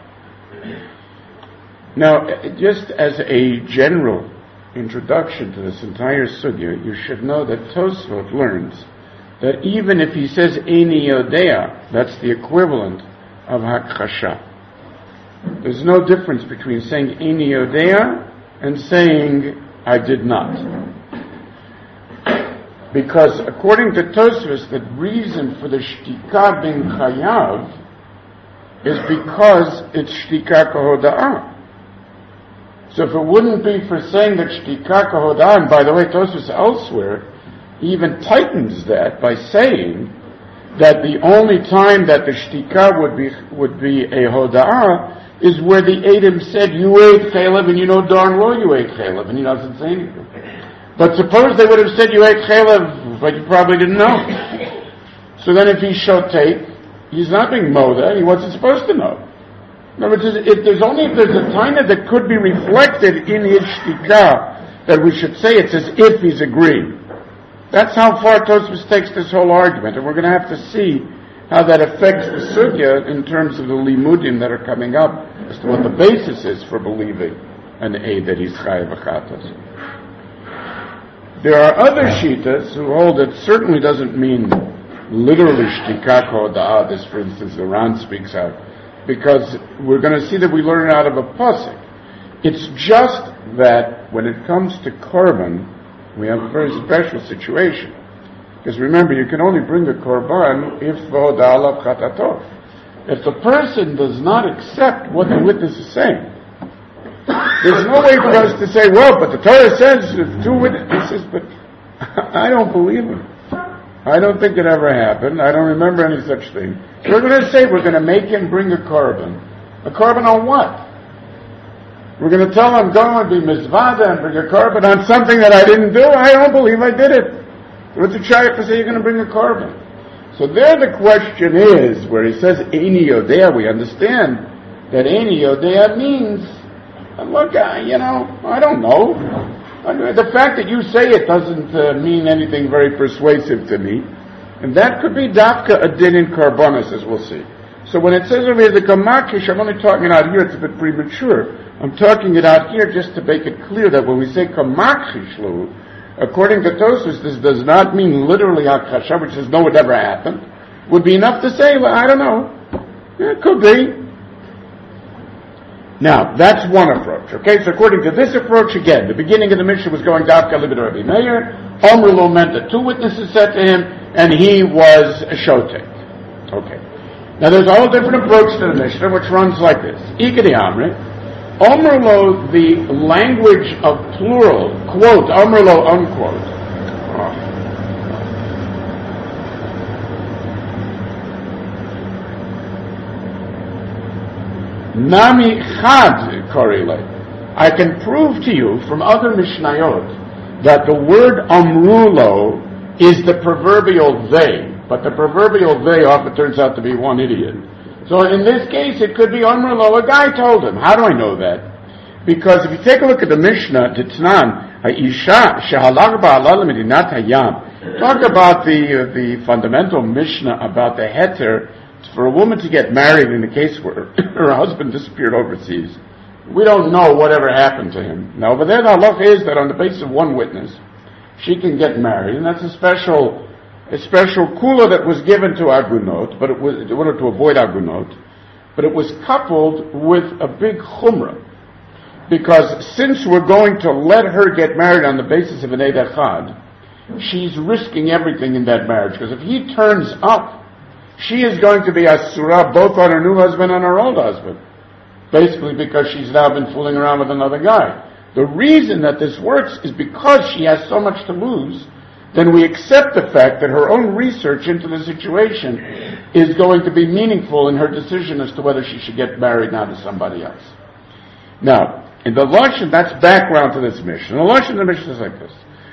Now, just as a general introduction to this entire sugya, you should know that Tosfot learns that even if he says Eini Yodea, that's the equivalent of Hakrasha. There's no difference between saying Eini Yodea and saying I did not. Because according to Tosfos, the reason for the Shtika being Chayav is because it's Shtika Kahoda'ah. So if it wouldn't be for saying that Shtika Kahoda'ah, and by the way, Tosfos elsewhere, he even tightens that by saying that the only time that the Shtika would be a Hoda'ah is where the Edom said, you ate Chalev, and you know darn well you ate Chalev, and he doesn't say anything. But suppose they would have said you ate Chalev, but you probably didn't know. So then if he's Shotei, he's not being Moda, he wasn't supposed to know. No, but if there's a taina that could be reflected in his shtika that we should say it's as if he's agreeing. That's how far Tosfos takes this whole argument, and we're going to have to see how that affects the sugya in terms of the limudim that are coming up as to what the basis is for believing an aid that he's chayav v'chatas. There are other shitas who hold it certainly doesn't mean literally shtika koda'ah. This, for instance, the Ran speaks out. Because we're going to see that we learn it out of a pasuk. It's just that when it comes to korban, we have a very special situation. Because remember, you can only bring a korban if v'hoda'alav chatatov. If the person does not accept what the witness is saying, there's no way for us to say, well, but the Torah says if two witnesses, but I don't believe him. I don't think it ever happened. I don't remember any such thing. So we're going to say we're going to make him bring a korban. A korban on what? We're going to tell him, go and be mizvada and bring a korban on something that I didn't do. I don't believe I did it. What's the shaykh to say you're going to bring a korban? So there the question is, where he says Eini Yodea, we understand that Eini Yodea means, look, I don't know. The fact that you say it doesn't mean anything very persuasive to me. And that could be dafka a din in karbonis, as we'll see. So when it says over here the kamakish, I'm only talking it out here, it's a bit premature. I'm talking it out here just to make it clear that when we say kamakishlu, according to Tosfos, this does not mean literally akasha, which is no, it never happened. Would be enough to say, well, I don't know. It could be. Now, that's one approach, okay? So according to this approach, again, the beginning of the Mishnah was going dafka libid Rabbi Meir. Omrulo meant that two witnesses said to him, and he was a shotei. Okay. Now there's a whole different approach to the Mishnah, which runs like this. Ikadi Amri. Omrulo, the language of plural, quote, Omrulo, unquote. Nami chad korele. I can prove to you from other Mishnayot that the word amrulo is the proverbial they, but the proverbial they often turns out to be one idiot. So in this case, it could be amrulo. A guy told him. How do I know that? Because if you take a look at the Mishnah, Titnan, Ha'isha shehalach ba'ala medinat hayam. Talk about the fundamental Mishnah about the heter for a woman to get married in a case where her husband disappeared overseas, we don't know whatever happened to him. Now, but there the halacha is that on the basis of one witness, she can get married, and that's a special kula that was given to agunot, but it was in order to avoid agunot, but it was coupled with a big chumrah, because since we're going to let her get married on the basis of an Eid Echad, she's risking everything in that marriage, because if he turns up, she is going to be asura both on her new husband and her old husband, basically because she's now been fooling around with another guy. The reason that this works is because she has so much to lose, then we accept the fact that her own research into the situation is going to be meaningful in her decision as to whether she should get married now to somebody else. Now, in the Lashon, that's background to this mission. The Lashon of the mission is like this.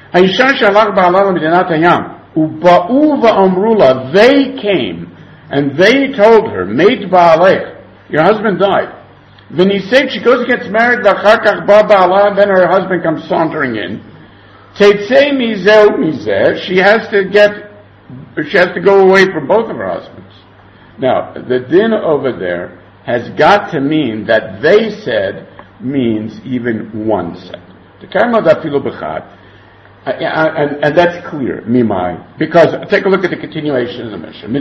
They came and they told her, Meit Baalech, your husband died. Then he said she goes and gets married, then her husband comes sauntering in. She has to go away from both of her husbands. Now, the din over there has got to mean that they said means even one said. And that's clear, mimai, because take a look at the continuation of the mission.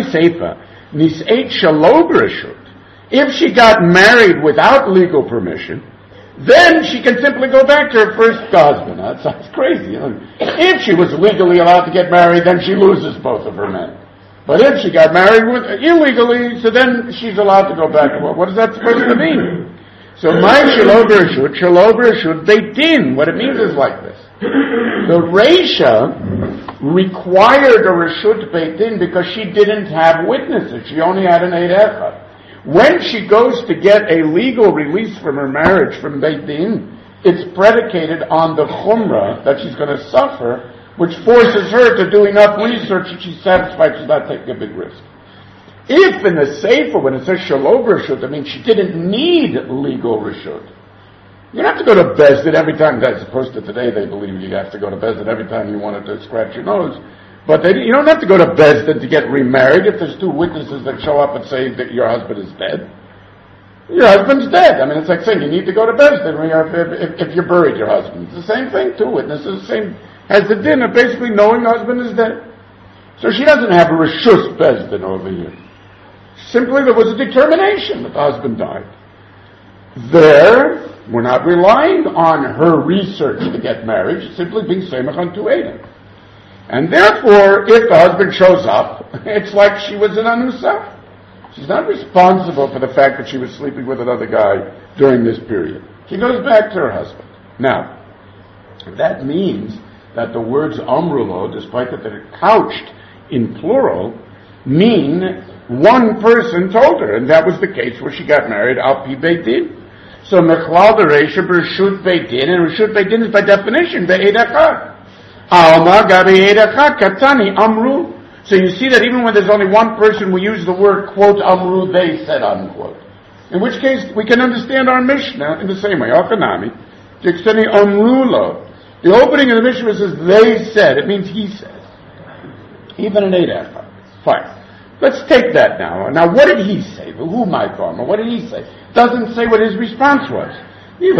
If she got married without legal permission, then she can simply go back to her first husband. That sounds crazy. If she was legally allowed to get married, then she loses both of her men. But if she got married illegally, so then she's allowed to go back to what is that supposed to mean? So my shelo bereshut beit din. What it means is like this. The Reisha required a reshut beit din because she didn't have witnesses. She only had an Eid Echad. When she goes to get a legal release from her marriage from Beit Din, it's predicated on the chumrah that she's going to suffer, which forces her to do enough research that she's satisfied she's not taking a big risk. If in the Sefer, when it says shelo bereshut, I mean she didn't need legal reshut. You don't have to go to Bezdin every time, as opposed to today they believe you have to go to Bezdin every time you wanted to scratch your nose. But you don't have to go to Bezdin to get remarried if there's two witnesses that show up and say that your husband is dead. Your husband's dead. I mean, it's like saying you need to go to Bezdin if you buried your husband. It's the same thing, two witnesses, the same as the din of basically knowing husband is dead. So she doesn't have a reshus Bezdin over here. Simply there was a determination that the husband died. There, we're not relying on her research to get married, she's simply being semach on two Eidim. And therefore, if the husband shows up, it's like she was an anusa. She's not responsible for the fact that she was sleeping with another guy during this period. She goes back to her husband. Now, that means that the words amrulo, despite that they're couched in plural, mean one person told her, and that was the case where she got married al pi beit din. So mechlal the reisha b'reshut beit din, and reshut beit din is by definition be'ed echad. Amru. So you see that even when there's only one person, we use the word, quote, Amru, they said, unquote. In which case, we can understand our Mishnah in the same way. Achanami, extending Amrulo. The opening of the Mishnah says, they said. It means he said. Even an Eid Echad. Fine. Let's take that now. Now, what did he say? Who my farmer? What did he say? Doesn't say what his response was. Is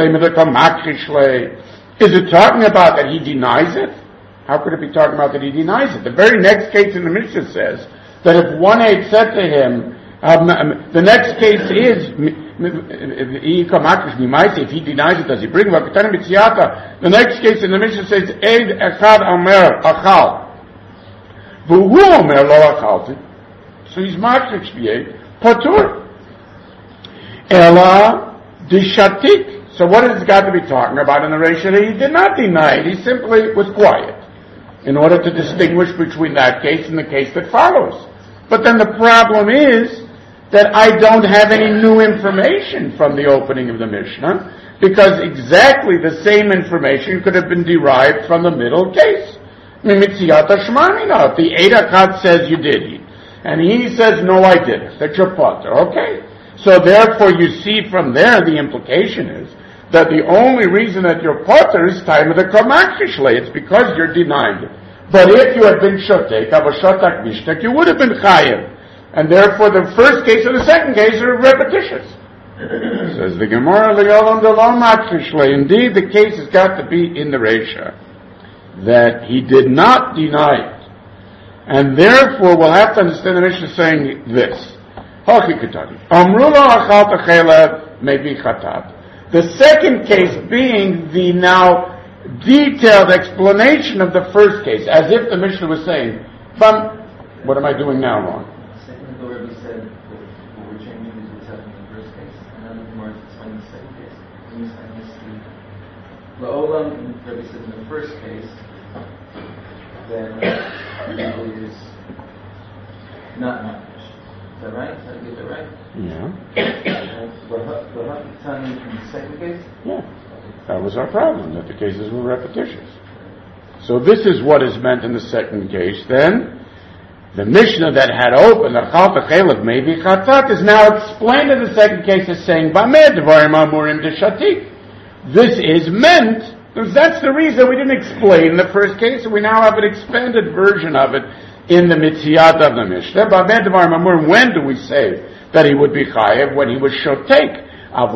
it talking about that he denies it? How could it be talking about that he denies it? The very next case in the Mishnah says that if one aid said to him, the next case is, if he denies it, does he bring it? The next case in the Mishnah says, Eid echad omer achal. V'hu omer lo achalti. So he's makrish b'yeid, patur. Ela dishatik. So what has it got to be talking about in the ratio? He did not deny it, he simply was quiet, in order to distinguish between that case and the case that follows. But then the problem is that I don't have any new information from the opening of the Mishnah, because exactly the same information could have been derived from the middle case. If the Eid Echad says you did eat, and he says, no, I didn't, that you're potter, okay. So therefore you see from there the implication is that the only reason that you're potter is time of the kamakishle. It's because you're denying it. But if you had been shotek, avashotak mishtek, you would have been chayiv. And therefore the first case and the second case are repetitious. Says the Gemara, indeed the case has got to be in the Reisha, that he did not deny it. And therefore we'll have to understand the Mishnah saying this. The second case being the now detailed explanation of the first case, as if the Mishnah was saying, what am I doing now wrong? Second, the Rebbe said that what we're changing is what's happening in the first case, and now the Gemara is explaining the second case. I missed the La'olam, the Rebbe said in the first case, then it is not much. Is that right? Did I get that right? Yeah. The Hakitani in the second case? Yeah. That was our problem, that the cases were repetitious. So this is what is meant in the second case. Then, the Mishnah that had opened, maybe chatat, is now explained in the second case as saying, this is meant, because that's the reason we didn't explain the first case, and we now have an expanded version of it in the Mitziyat of the Mishnah. When do we say that he would be chayev? When he was shotek.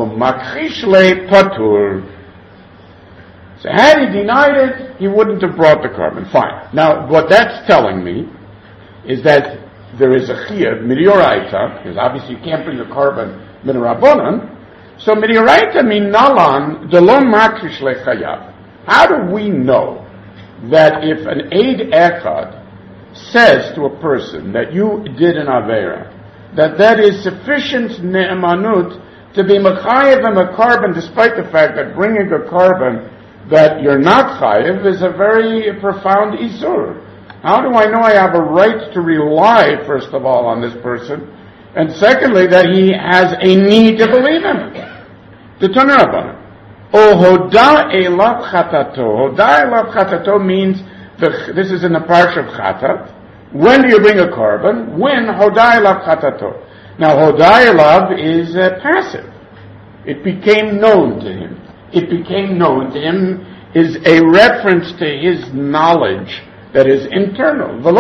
Patur. So had he denied it, he wouldn't have brought the carbon. Fine. Now, what that's telling me is that there is a chiyuv midioraita, because obviously you can't bring a carbon midirabonan. So midioraita minalan delon makrish lechayav. How do we know that if an eid echad says to a person that you did an avera, that is sufficient ne'emanut to be mechayev and a carbon, despite the fact that bringing a carbon that you're not chayev is a very profound isur? How do I know I have a right to rely, first of all, on this person, and secondly, that he has a need to believe him? The Tanur Rabbanan. O hoda elav chatato. Hoda elav chatato means, this is in the parsha of Chatat. When do you bring a carbon? When hoda elav chatato. Now, hoda elav is passive. It became known to him. It became known to him is a reference to his knowledge that is internal. But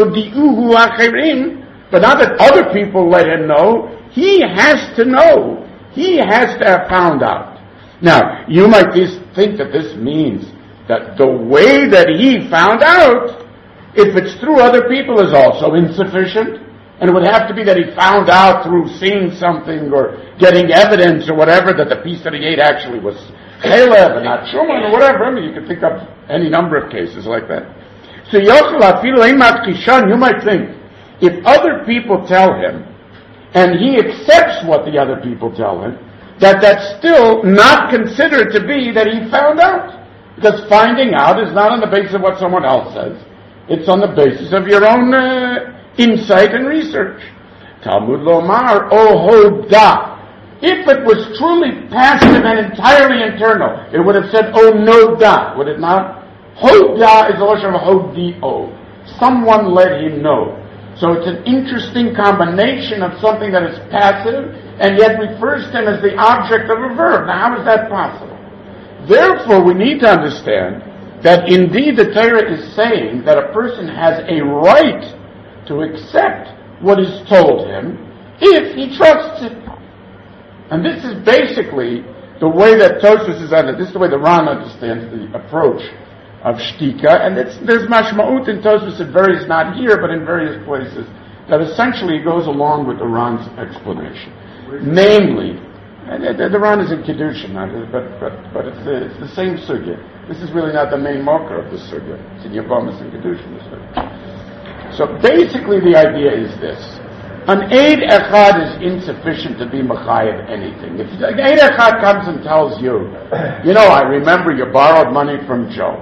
not that other people let him know. He has to know. He has to have found out. Now, you might think that this means that the way that he found out, if it's through other people, is also insufficient. And it would have to be that he found out through seeing something or getting evidence or whatever that the piece that he ate actually was chalev and not shuman or whatever. I mean, you can think of any number of cases like that. So you might think, if other people tell him, and he accepts what the other people tell him, that's still not considered to be that he found out. Because finding out is not on the basis of what someone else says. It's on the basis of your own insight and research. Talmud Lomar, Hoda. If it was truly passive and entirely internal, it would have said, no da, would it not? Hoda is the lashon of hodio. Someone let him know. So it's an interesting combination of something that is passive and yet refers to him as the object of a verb. Now, how is that possible? Therefore, we need to understand that indeed the Torah is saying that a person has a right to accept what is told him if he trusts it. And this is basically the way that Tosfos is under. This is the way the Ran understands the approach of shtika, and there's mashma'ut in Tosfos. It varies not here, but in various places, that essentially goes along with the Ran's explanation. Namely, the Ran is in Kiddushin, but it's the same sugya. This is really not the main marker of the sugya. It's in Yavamas and Kiddushin. So basically the idea is this. An Eid Echad is insufficient to be Mechayev anything. If an Eid Echad comes and tells you, I remember you borrowed money from Joe.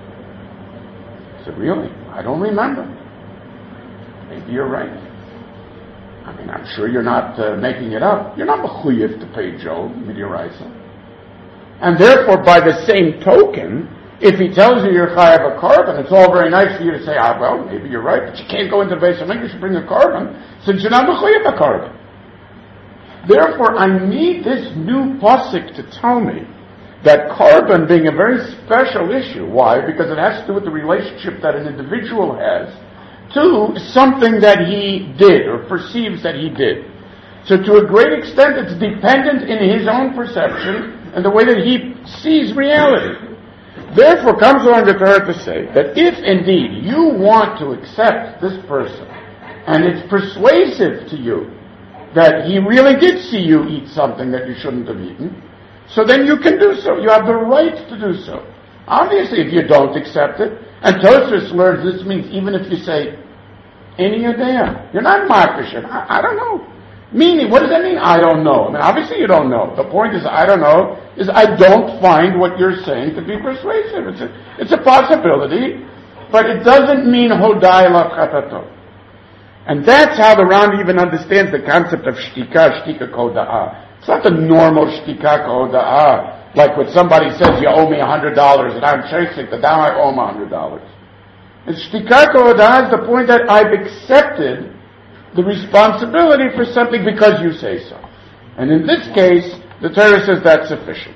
I said, really? I don't remember. Maybe you're right. I mean, I'm sure you're not making it up. You're not Mechuyev to pay Joe, Midioraisa. And therefore, by the same token, if he tells you you're chayav a carbon, it's all very nice for you to say, well, maybe you're right, but you can't go into the base of English and bring a carbon, since you're not mechuyev a carbon. Therefore, I need this new pasuk to tell me that carbon being a very special issue. Why? Because it has to do with the relationship that an individual has to something that he did or perceives that he did. So to a great extent, it's dependent in his own perception and the way that he sees reality. Therefore, comes along the Torah to say that if indeed you want to accept this person, and it's persuasive to you that he really did see you eat something that you shouldn't have eaten, so then you can do so. You have the right to do so. Obviously, if you don't accept it, and Tosfos learns this means even if you say, any idea, you're not makrishin. I don't know. Meaning, what does that mean? I don't know. I mean, obviously you don't know. The point is, I don't know, is I don't find what you're saying to be persuasive. It's a possibility, but it doesn't mean hodai la chatato. And that's how the Ram even understands the concept of shtika koda'ah. It's not the normal shtika koda'ah, like when somebody says, you owe me $100, and I'm chasing that now I owe him $100. And shtika koda'ah is the point that I've accepted the responsibility for something because you say so. And in this case, the Torah says that's sufficient.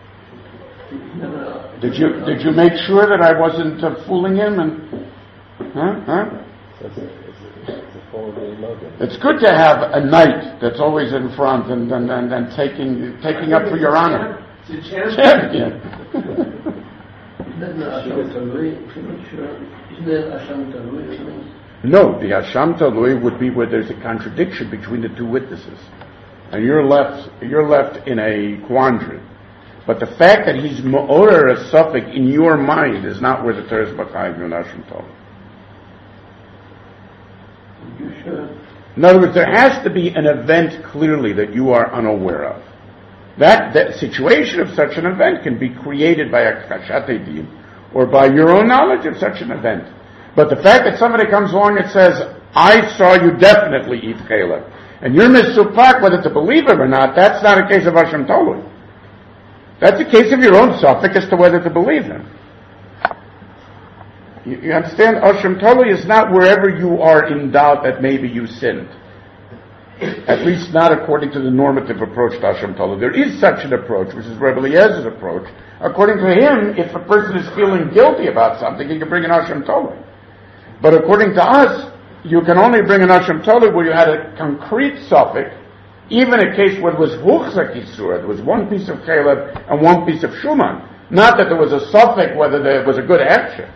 Did you make sure that I wasn't fooling him? And it's good to have a knight that's always in front and taking up for your honor. Champion. No, the Hasham Talui would be where there's a contradiction between the two witnesses. And you're left in a quandary. But the fact that he's Ma'orer a suffix in your mind is not where the Torah is B'chayim and Hasham Talui. In other words, there has to be an event clearly that you are unaware of. That situation of such an event can be created by a Kashat Eidim or by your own knowledge of such an event. But the fact that somebody comes along and says, I saw you definitely eat chaylev, and you're misupak whether to believe him or not, that's not a case of Hasham Talui. That's a case of your own suffix as to whether to believe him. You understand? Hasham Talui is not wherever you are in doubt that maybe you sinned. At least not according to the normative approach to Hasham Talui. There is such an approach, which is Rebbe Eliezer's approach. According to him, if a person is feeling guilty about something, he can bring an Hasham Talui. But according to us, you can only bring an Hasham Talui where you had a concrete suffix, even a case where it was Huchzak Yisur, there was one piece of Caleb and one piece of Shuman. Not that there was a suffix whether there was a good action.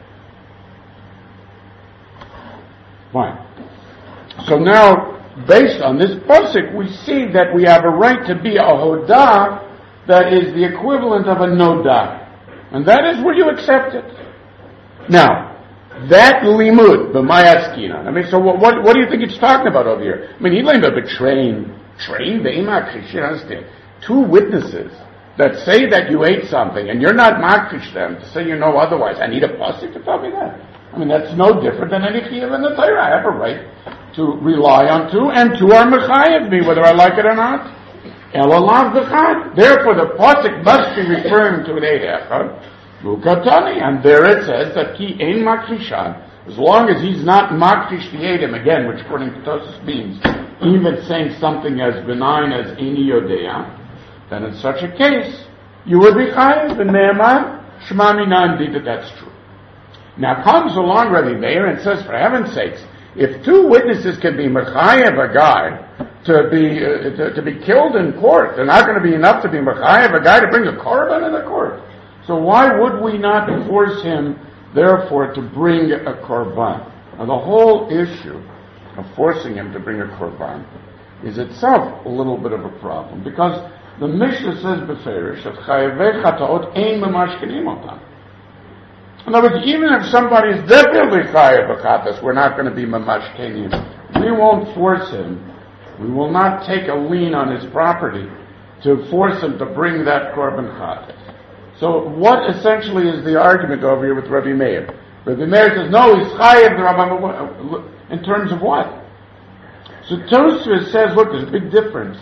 Fine. So now, based on this pasuk, we see that we have a right to be a hodah that is the equivalent of a nodah. And that is where you accept it. Now, that limud, b'mayaskina. I mean, so what do you think it's talking about over here? I mean, he learned about train the imakrish, you understand? Two witnesses that say that you ate something, and you're not makrish them to say you know otherwise. I need a pasuk to tell me that. I mean, that's no different than any chiyuv in the Torah. I have a right to rely on two, and two are mechayev me, whether I like it or not. Elalav b'chad. Therefore, the pasuk must be referring to an eid echad. Lukatani, and there it says that ki ein makrishan, as long as he's not makrish the edim, again, which according to Tosfos means even saying something as benign as ini yodea, then in such a case, you would be chayav b'ne'eman shema minan that that's true. Now comes along Rabbi Meir and says, for heaven's sakes, if two witnesses can be mechayev a guy to be killed in court, they're not going to be enough to be mechayev a guy to bring a korban in the court. So why would we not force him, therefore, to bring a korban? Now the whole issue of forcing him to bring a korban is itself a little bit of a problem, because the Mishnah says beferish that chayevei chataot ein memashkenim otam. In other words, even if somebody is definitely chayev b'chatas, we're not going to be memashkenim. We won't force him. We will not take a lien on his property to force him to bring that korban chatas. So what essentially is the argument over here with Rabbi Meir? Rabbi Meir says, no, he's chayev the Rabbah, in terms of what? So Tosfos says, look, there's a big difference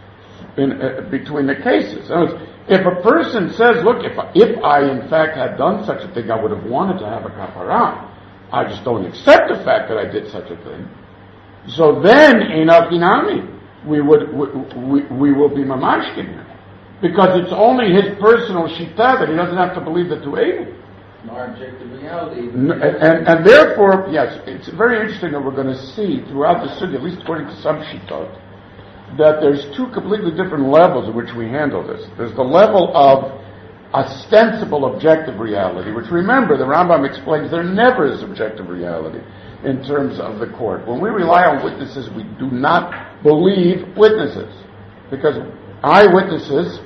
between the cases. In other words, if a person says, look, if I in fact had done such a thing, I would have wanted to have a kapara. I just don't accept the fact that I did such a thing. So then, einach hinami, we will be mamashkin. Because it's only his personal shita that he doesn't have to believe the two eidim. Our objective reality. And therefore, yes, it's very interesting that we're going to see throughout the sugya, at least according to some shittot, that there's two completely different levels in which we handle this. There's the level of ostensible objective reality, which, remember, the Rambam explains there never is objective reality in terms of the court. When we rely on witnesses, we do not believe witnesses, because eyewitnesses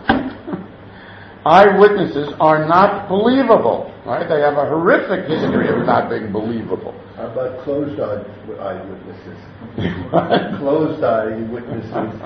are not believable. Right? They have a horrific history of not being believable. How about closed-eyed eyewitnesses? Closed-eyed witnesses.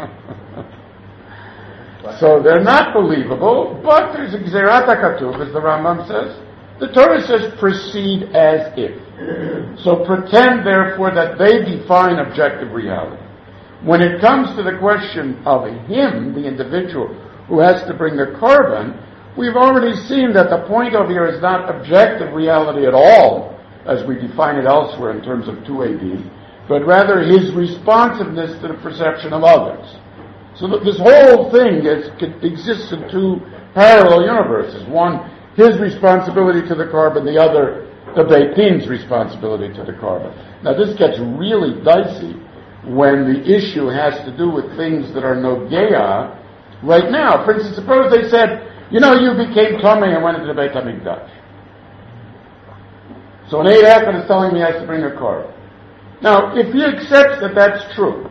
So they're not believable, but there's a Gzerat HaKatuv, as the Rambam says. The Torah says proceed as if. So pretend, therefore, that they define objective reality. When it comes to the question of him, the individual who has to bring the korban, we've already seen that the point over here is not objective reality at all, as we define it elsewhere in terms of 2 AD, but rather his responsiveness to the perception of others. So this whole thing exists in two parallel universes. One, his responsibility to the korban, the other, the Beit Din's responsibility to the korban. Now this gets really dicey when the issue has to do with things that are nogeya right now. For instance, suppose they said, you became Tomei and went into the Beit HaMikdash. So an Eid Echad is telling me he has to bring a korban. Now, if he accepts that that's true,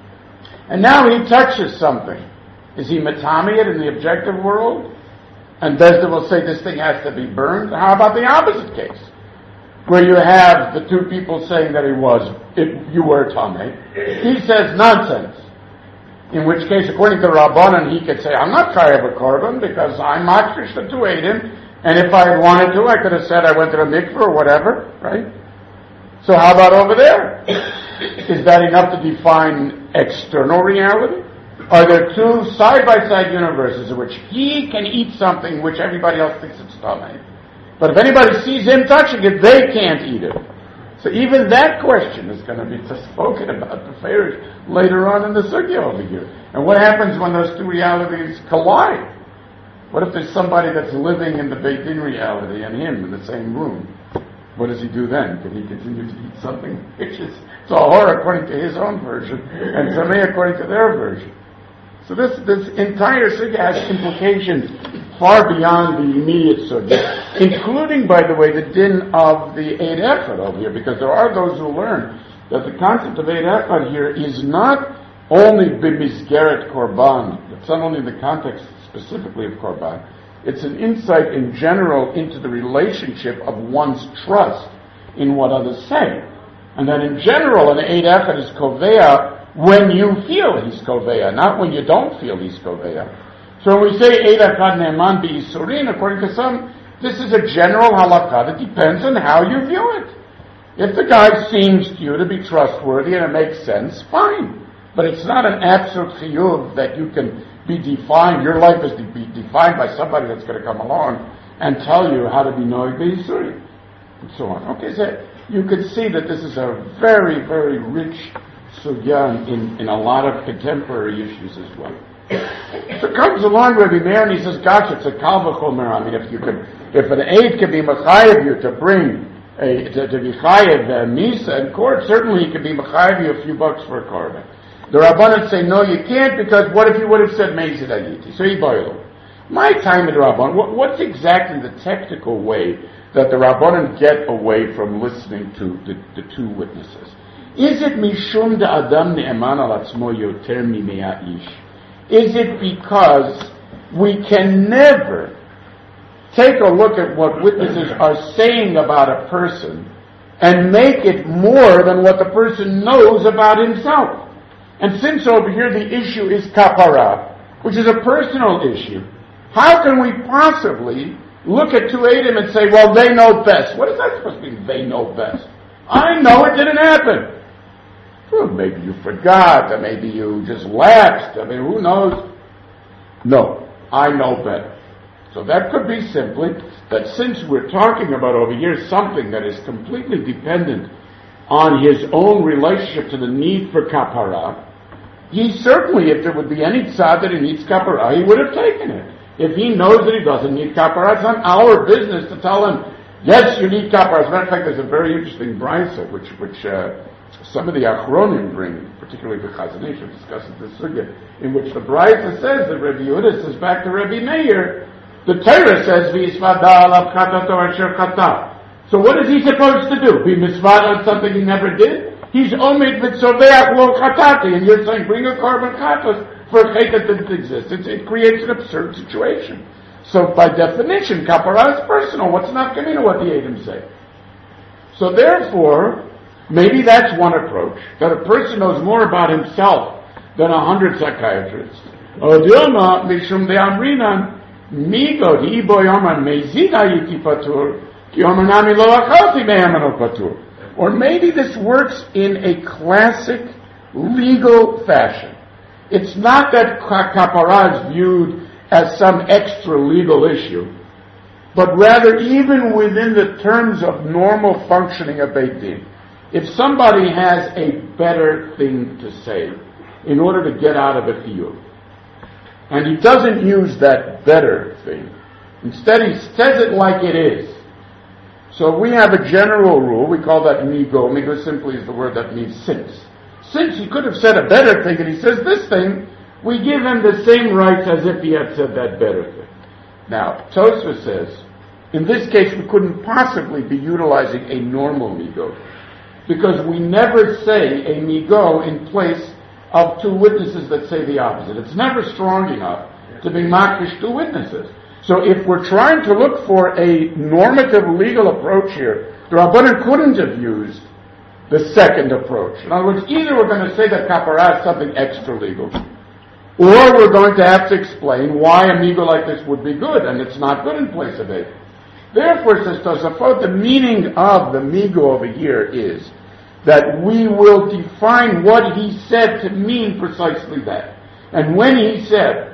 and now he touches something, is he matami it in the objective world? And Bezdin will say this thing has to be burned? How about the opposite case? Where you have the two people saying that you were Tomei. He says nonsense. In which case, according to Rabbanan, he could say, I'm not chayav a korban because I'm makrish to Eidim, and if I had wanted to, I could have said I went to the mikveh or whatever, right? So how about over there? Is that enough to define external reality? Are there two side-by-side universes in which he can eat something which everybody else thinks it's tummy? But if anybody sees him touching it, they can't eat it. So even that question is going to be spoken about the Farish later on in the sugya over here. And what happens when those two realities collide? What if there's somebody that's living in the Beit Din reality and him in the same room? What does he do then? Can he continue to eat something which is Tahor according to his own version and Sameh according to their version? So this entire sugya has implications far beyond the immediate sugya, including, by the way, the din of the Eid Echad over here, because there are those who learn that the concept of Eid Echad here is not only b'mizgeret korban, it's not only in the context specifically of korban, it's an insight in general into the relationship of one's trust in what others say. And that in general, an Eid Echad is koveya when you feel he's koveya, not when you don't feel he's koveya. So when we say Eid Echad Ne'eman B'Yisurin, according to some, this is a general halakha that depends on how you view it. If the guy seems to you to be trustworthy and it makes sense, fine. But it's not an absolute chiyuv that you can be defined, your life is to be defined by somebody that's going to come along and tell you how to be Noeg B'Yisurin, and so on. Okay, so you could see that this is a very, very rich sugya in a lot of contemporary issues as well. So comes along Rabbi Meir and he says, gosh, it's a kal v'chomer. I mean, if an aid can be mechayev you to bring to be chayev misa in court, certainly he could be mechayev you a few bucks for a korban. The Rabbanan say, no, you can't, because what if you would have said mezid ayiti? So he boiled. My time at Rabbanan, what's exactly the technical way that the Rabbanan get away from listening to the two witnesses? Is it mishum da adam ne'eman al atzmo yoter mimea ish? Is it because we can never take a look at what witnesses are saying about a person and make it more than what the person knows about himself? And since over here the issue is kapara, which is a personal issue, how can we possibly look at two Eidim and say, well, they know best? What is that supposed to mean, they know best? I know it didn't happen. Well, maybe you forgot, or maybe you just lapsed. I mean, who knows? No, I know better. So that could be simply that since we're talking about over here something that is completely dependent on his own relationship to the need for kapara, he certainly, if there would be any tzad that he needs kapara, he would have taken it. If he knows that he doesn't need kapara, it's not our business to tell him Yes, you need kapara. As a matter of fact, there's a very interesting brisa which some of the Achronim bring, particularly the Chazon Ish, who discusses this sugya, in which the brisa says that Rabbi Yehuda says back to Rabbi Meir, the Torah says, "V'yisvada alav chatato asher chata." So what is he supposed to do? Be misvada on something he never did? He's omid v'tzoveach lo chatati, and you're saying bring a carbon chatos for a chet that didn't exist. It creates an absurd situation. So by definition, kapara is personal. What's nafkamina what the Edom say? So therefore, maybe that's one approach, that a person knows more about himself than 100 psychiatrists. Odilma mishum de'amrinan migo di'ibo yaman mezida yiti patur ki yamanami lo achalti me'amano patur. Or maybe this works in a classic legal fashion. It's not that kapara is viewed as some extra legal issue, but rather even within the terms of normal functioning of Beit Din. If somebody has a better thing to say in order to get out of a field, and he doesn't use that better thing, instead he says it like it is. So we have a general rule, we call that migo. Migo simply is the word that means since. Since he could have said a better thing and he says this thing, we give him the same rights as if he had said that better thing. Now, Tosfos says, in this case we couldn't possibly be utilizing a normal migo, because we never say a migo in place of two witnesses that say the opposite. It's never strong enough to be makish two witnesses. So if we're trying to look for a normative legal approach here, the Rabbanan couldn't have used the second approach. In other words, either we're going to say that kapara is something extra legal, or we're going to have to explain why a migo like this would be good, and it's not good in place of it. Therefore, says Tosafot, the meaning of the migo over here is that we will define what he said to mean precisely that. And when he said,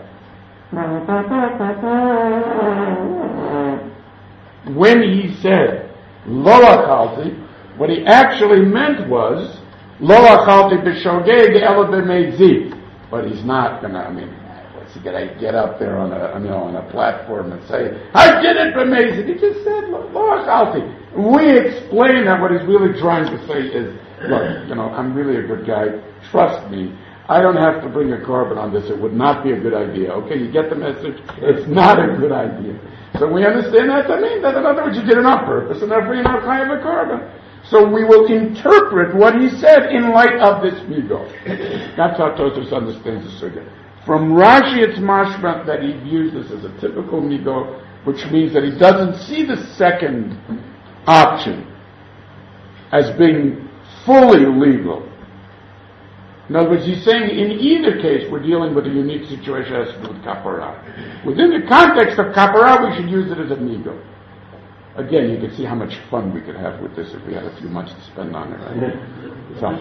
lo achalti, what he actually meant was, lo achalti b'shogeg ela b'meidzi. But he's not gonna, what's he gonna get up there on a platform and say, I did it b'meidzi. He just said, lo achalti. We explain that what he's really trying to say is, look, I'm really a good guy. Trust me. I don't have to bring a carbon on this. It would not be a good idea. Okay, you get the message? It's not a good idea. So we understand that to mean that, in other words, you did it on purpose, and therefore you're not kind of a carbon. So we will interpret what he said in light of this migo. That's how Tosfos understands the sugya. From Rashi, it's mashma that he views this as a typical migo, which means that he doesn't see the second option as being fully legal. In other words, he's saying in either case we're dealing with a unique situation that has to do with kapara. Within the context of kapara, we should use it as a migo. Again, you can see how much fun we could have with this if we had a few months to spend on it, right? So.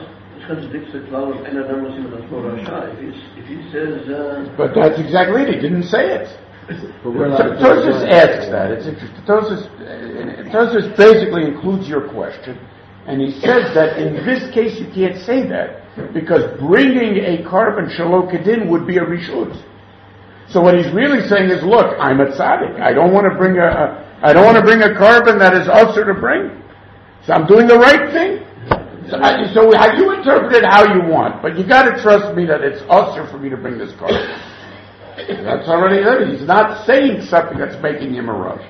If he says... But that's exactly it. He didn't say it. Tosfos asks that. It's interesting. Tosfos basically includes your question, and he says that in this case you can't say that, because bringing a carbon shelo kedin would be a rishut. So what he's really saying is, look, I'm a tzaddik. I don't want to bring a carbon that is usher to bring. So I'm doing the right thing. So you interpret it how you want, but you got to trust me that it's usher for me to bring this carbon. That's already there. He's not saying something that's making him a rush.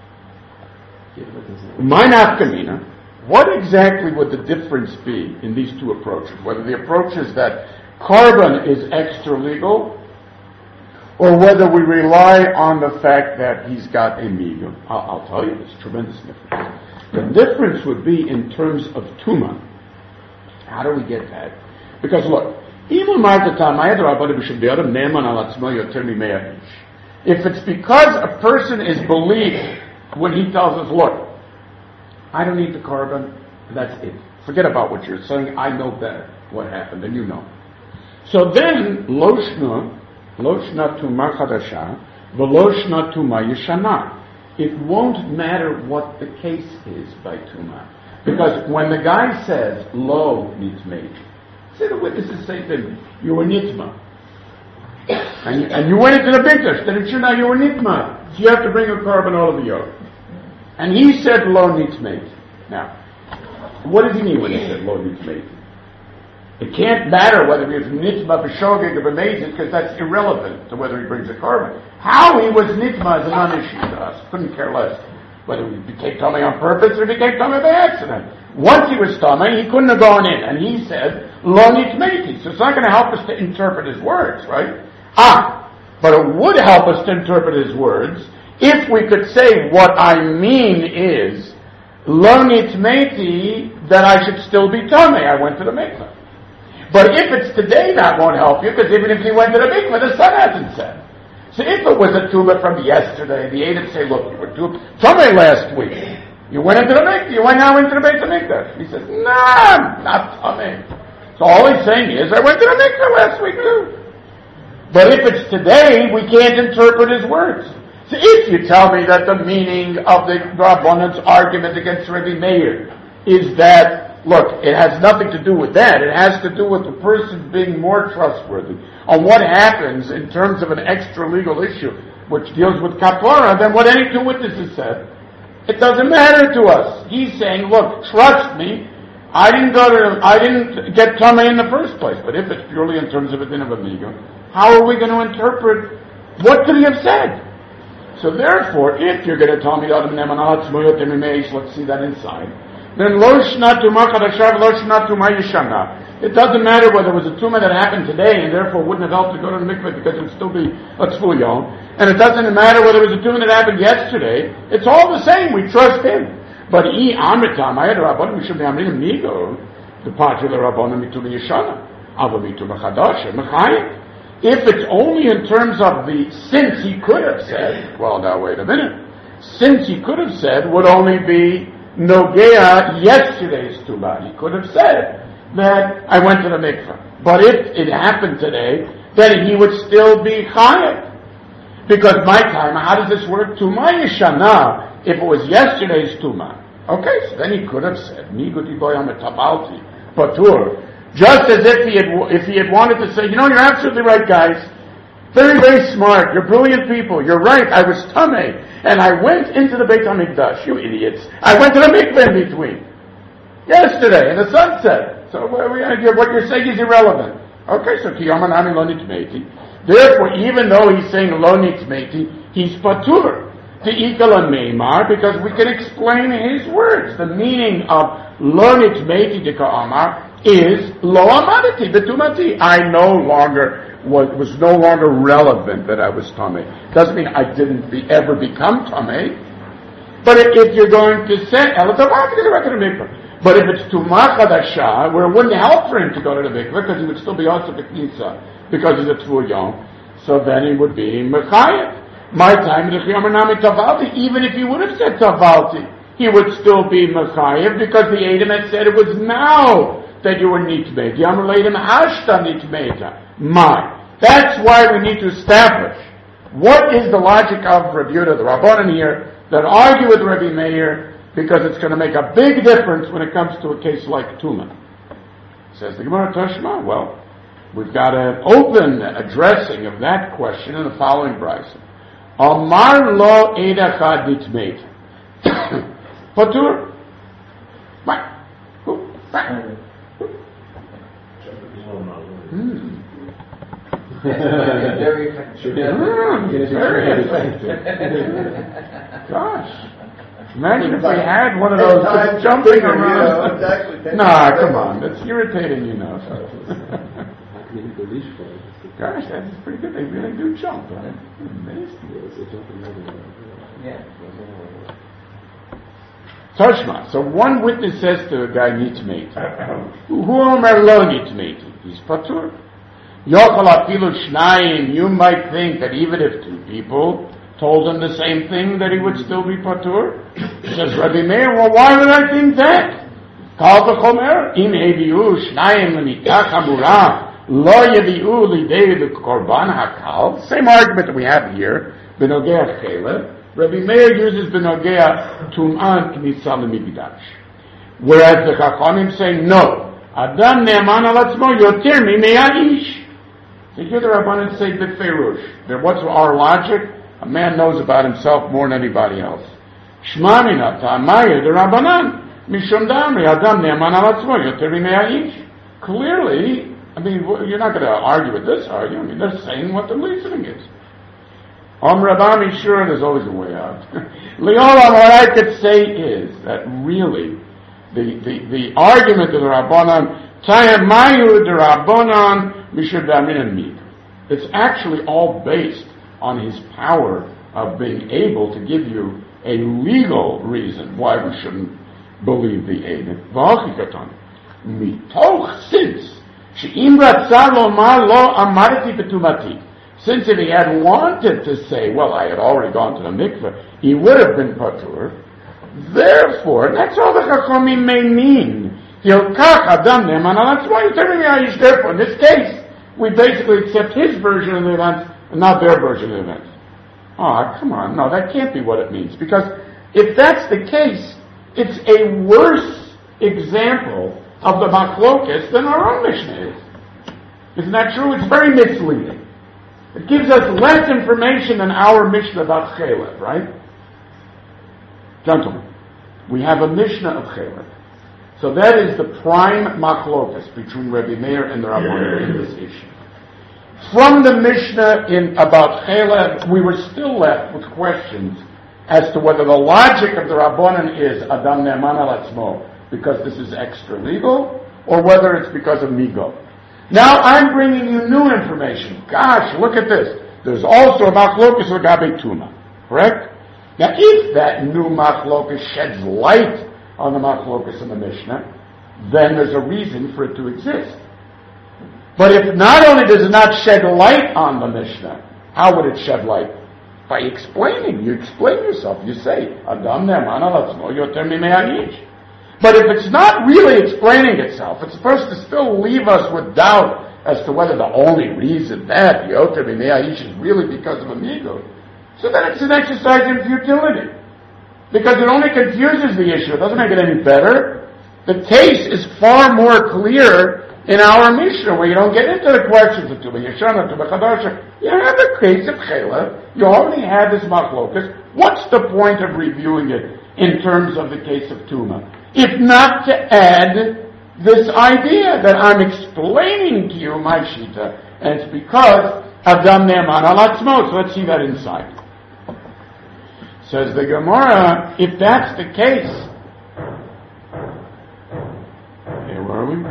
My nafkamina. What exactly would the difference be in these two approaches? Whether the approach is that carbon is extra legal, or whether we rely on the fact that he's got a migo. I'll tell you, there's tremendous difference. The difference would be in terms of tuma. How do we get that? Because look, if it's because a person is believing when he tells us, look, I don't need the carbon, that's it. Forget about what you're saying, I know better what happened, and you know. So then, loshna tuma chadasha, v'loshna tuma yeshana. It won't matter what the case is by tuma. Because when the guy says, lo nitmei, say the witnesses say to him, you were nitma. And you went into the bigdash, then it turned out you were nitma. So you have to bring a carbon out of the yoke. And he said, lo nitmeti. Now, what does he mean when he said, lo nitmeti? It can't matter whether he was nitma b'shogeg or b'mezid, because that's irrelevant to whether he brings a korban. How he was nitma is a non-issue to us. Couldn't care less whether he became tummy on purpose or became tummy by accident. Once he was tummy, he couldn't have gone in, and he said, lo nitmeti. So it's not going to help us to interpret his words, right? But it would help us to interpret his words if we could say what I mean is, lo nitmeti, that I should still be tummy. I went to the mikveh. But if it's today, that won't help you, because even if he went to the mikveh, the sun hasn't set. So if it was a tuba from yesterday, the Eidim say, look, you were tummy last week. You went into the mikveh. You went now into the Beit HaMikdash. He says, nah, not tummy. So all he's saying is, I went to the mikveh last week too. But if it's today, we can't interpret his words. So if you tell me that the meaning of the Rabbanan's argument against Rebbe Meir is that, look, it has nothing to do with that. It has to do with the person being more trustworthy on what happens in terms of an extra legal issue, which deals with kapara, than what any two witnesses said. It doesn't matter to us. He's saying, look, trust me, I didn't get tummy in the first place. But if it's purely in terms of a din of amigo, how are we going to interpret what could he have said? So therefore, if you're going to tell me let's see that inside, then lo shna tuma chadasha lo shna tuma yeshana. It doesn't matter whether it was a tumah that happened today and therefore wouldn't have helped to go to the mikveh because it would still be a tzvul yom. And it doesn't matter whether it was a tumah that happened yesterday. It's all the same. We trust him. But the popular rabbanim mituma yeshana, ava mituma chadasha mechayim. If it's only in terms of the since he could have said, well, now wait a minute. Since he could have said would only be Nogea yesterday's Tuma. He could have said that I went to the mikveh. But if it happened today, then he would still be chayav. Because my time, how does this work? Tuma yeshana, if it was yesterday's Tuma. Okay, so then he could have said, Miguti boyam etabalti, patur. Just as if he had wanted to say, you know, you're absolutely right, guys. Very, very smart. You're brilliant people. You're right. I was tamei, and I went into the Beit HaMikdash. You idiots. I went to the mikveh in between. Yesterday, in the sunset. So what you're saying is irrelevant. Okay, so kiyamanami lo nitmeti. Therefore, even though he's saying lo nitmeti, he's patur. Te'ikal meimar, because we can explain his words. The meaning of lo nitmeti de ka'amar is lo amadati betumati. I was no longer relevant that I was tamei. Doesn't mean I didn't ever become tamei. But if you're going to say but if it's tumah chadasha, where it wouldn't help for him to go to the mikveh because he would still be also b'knisa because he's a tzvul yom, so then he would be mechayev. My time even if he would have said tavalti, he would still be mechayev because the Eidim had said it was now that you were nitmei. Yamuladim hashta nitmeita. That's why we need to establish what is the logic of Rabbi Yehuda, the Rabbanan here, that argue with Rabbi Meir, because it's going to make a big difference when it comes to a case like Tumah. Says the Gemara Tashma. Well, we've got an open addressing of that question in the following brisa. Amar lo edachad nitmeita. Patur. Very effective. Very effective. Gosh. Imagine if we had one of those just jumping around. Nah, come on. That's irritating, you know. Gosh, that's pretty good. They really do jump, right? Yeah. Toshma. So one witness says to a guy, nitmeti. Who omer lo nitmeti? He's patur. Yochel afilu shnayim. You might think that even if two people told him the same thing, that he would still be patur. Says Rabbi Meir, well, why would I think that? Kal v'chomer im heviu shnayim l'mitach hamura lo yeviu lidei v'korban hakal. Same argument that we have here. B'nogea chelev. Rabbi Meir uses b'nogea tum'an k'nisa l'mikdash. Whereas the Chachamim say, no. Adam ne'aman al atzmo yoter mimei ish. So here the Rabbanan say b'feirush. What's our logic? A man knows about himself more than anybody else. Shmamina ta'amaya de Rabbanan. Mishum damri adam ne'eman al atzmo yoter mi'ayish. Clearly, I mean, you're not going to argue with this, are you? I mean, they're saying what the reasoning is. Rabami, sure, there's always a way out. Leolam, what I could say is that really, the argument of the Rabbanan, Tayamayu de Rabbanan, Mishum damin and Mik. It's actually all based on his power of being able to give you a legal reason why we shouldn't believe the Eidim. V'achikatan. Mitoch since she'im ratzah lomar lo amarti betumati. Since if he had wanted to say, well, I had already gone to the mikveh, he would have been patur. Therefore, and that's all the Chachamim may mean. Therefore, in this case, we basically accept his version of the events and not their version of the events. Oh, come on. No, that can't be what it means. Because if that's the case, it's a worse example of the machlokas than our own Mishnah is. Isn't that true? It's very misleading. It gives us less information than our Mishnah about Chelev, right? Gentlemen, we have a Mishnah of Chelev. So that is the prime machlokas between Rabbi Meir and the Rabbanan in this issue. From the Mishnah about Chelev, we were still left with questions as to whether the logic of the Rabbanan is Adam Ne'eman al Atzmo, because this is extra legal, or whether it's because of Migo. Now I'm bringing you new information. Gosh, look at this. There's also a machlokas legabe tuma, correct? Now if that new machlokas sheds light on the machlokas in the Mishnah, then there's a reason for it to exist. But if not only does it not shed light on the Mishnah, how would it shed light? By explaining. You explain yourself. You say, Adam ne'eman al atzmo yoter mi'ayish. But if it's not really explaining itself, it's supposed to still leave us with doubt as to whether the only reason that yoter mi'ayish is really because of amigo. So then it's an exercise in futility. Because it only confuses the issue. It doesn't make it any better. The case is far more clear in our Mishnah, where you don't get into the questions of Tuba Yeshana, Tuba Chadasha. You have the case of Chelev. You already have this machlokas. What's the point of reviewing it in terms of the case of Tuma? If not to add this idea that I'm explaining to you my Shita, and it's because Adam Ne'eman al Atzmo. So let's see that inside. Says the Gemara, if that's the case, where are we?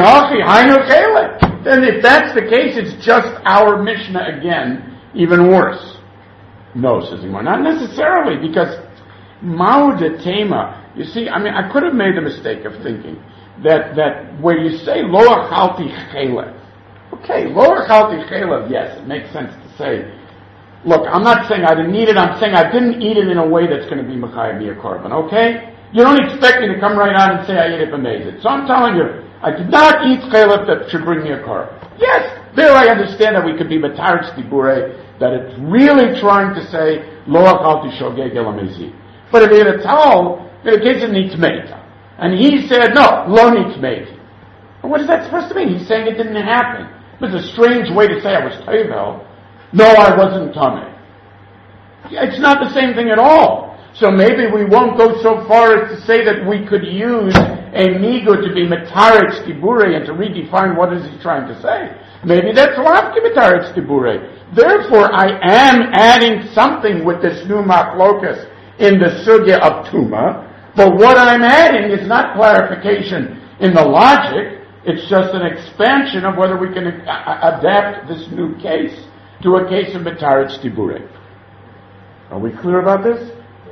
Then if that's the case, it's just our Mishnah again, even worse. No, says the Gemara, not necessarily, because Ma'ud Tema, you see, I mean, I could have made the mistake of thinking that where you say Lo Achalti Chelev, okay, Lo Achalti Chelev, yes, it makes sense to say, look, I'm not saying I didn't eat it, I'm saying I didn't eat it in a way that's going to be Mechayah be a korban, okay? You don't expect me to come right out and say I ate it b'mezid. So I'm telling you, I did not eat chelev that should bring me a korban. Yes, there I understand that we could be betaretz dibure, that it's really trying to say, Lo achalti shogeg el hamezi. But if you're going to tell, the case it needs meita. And he said, no, lo needs meita. What is that supposed to mean? He's saying it didn't happen. It's a strange way to say I was tevel. No, I wasn't tameh. It's not the same thing at all. So maybe we won't go so far as to say that we could use a migo to be metaretz dibure and to redefine what is he trying to say. Maybe that's lavki metaretz dibure. Therefore, I am adding something with this new machlokas in the sugya of Tuma, but what I'm adding is not clarification in the logic, it's just an expansion of whether we can adapt this new case to a case of metaretz dibure. Are we clear about this?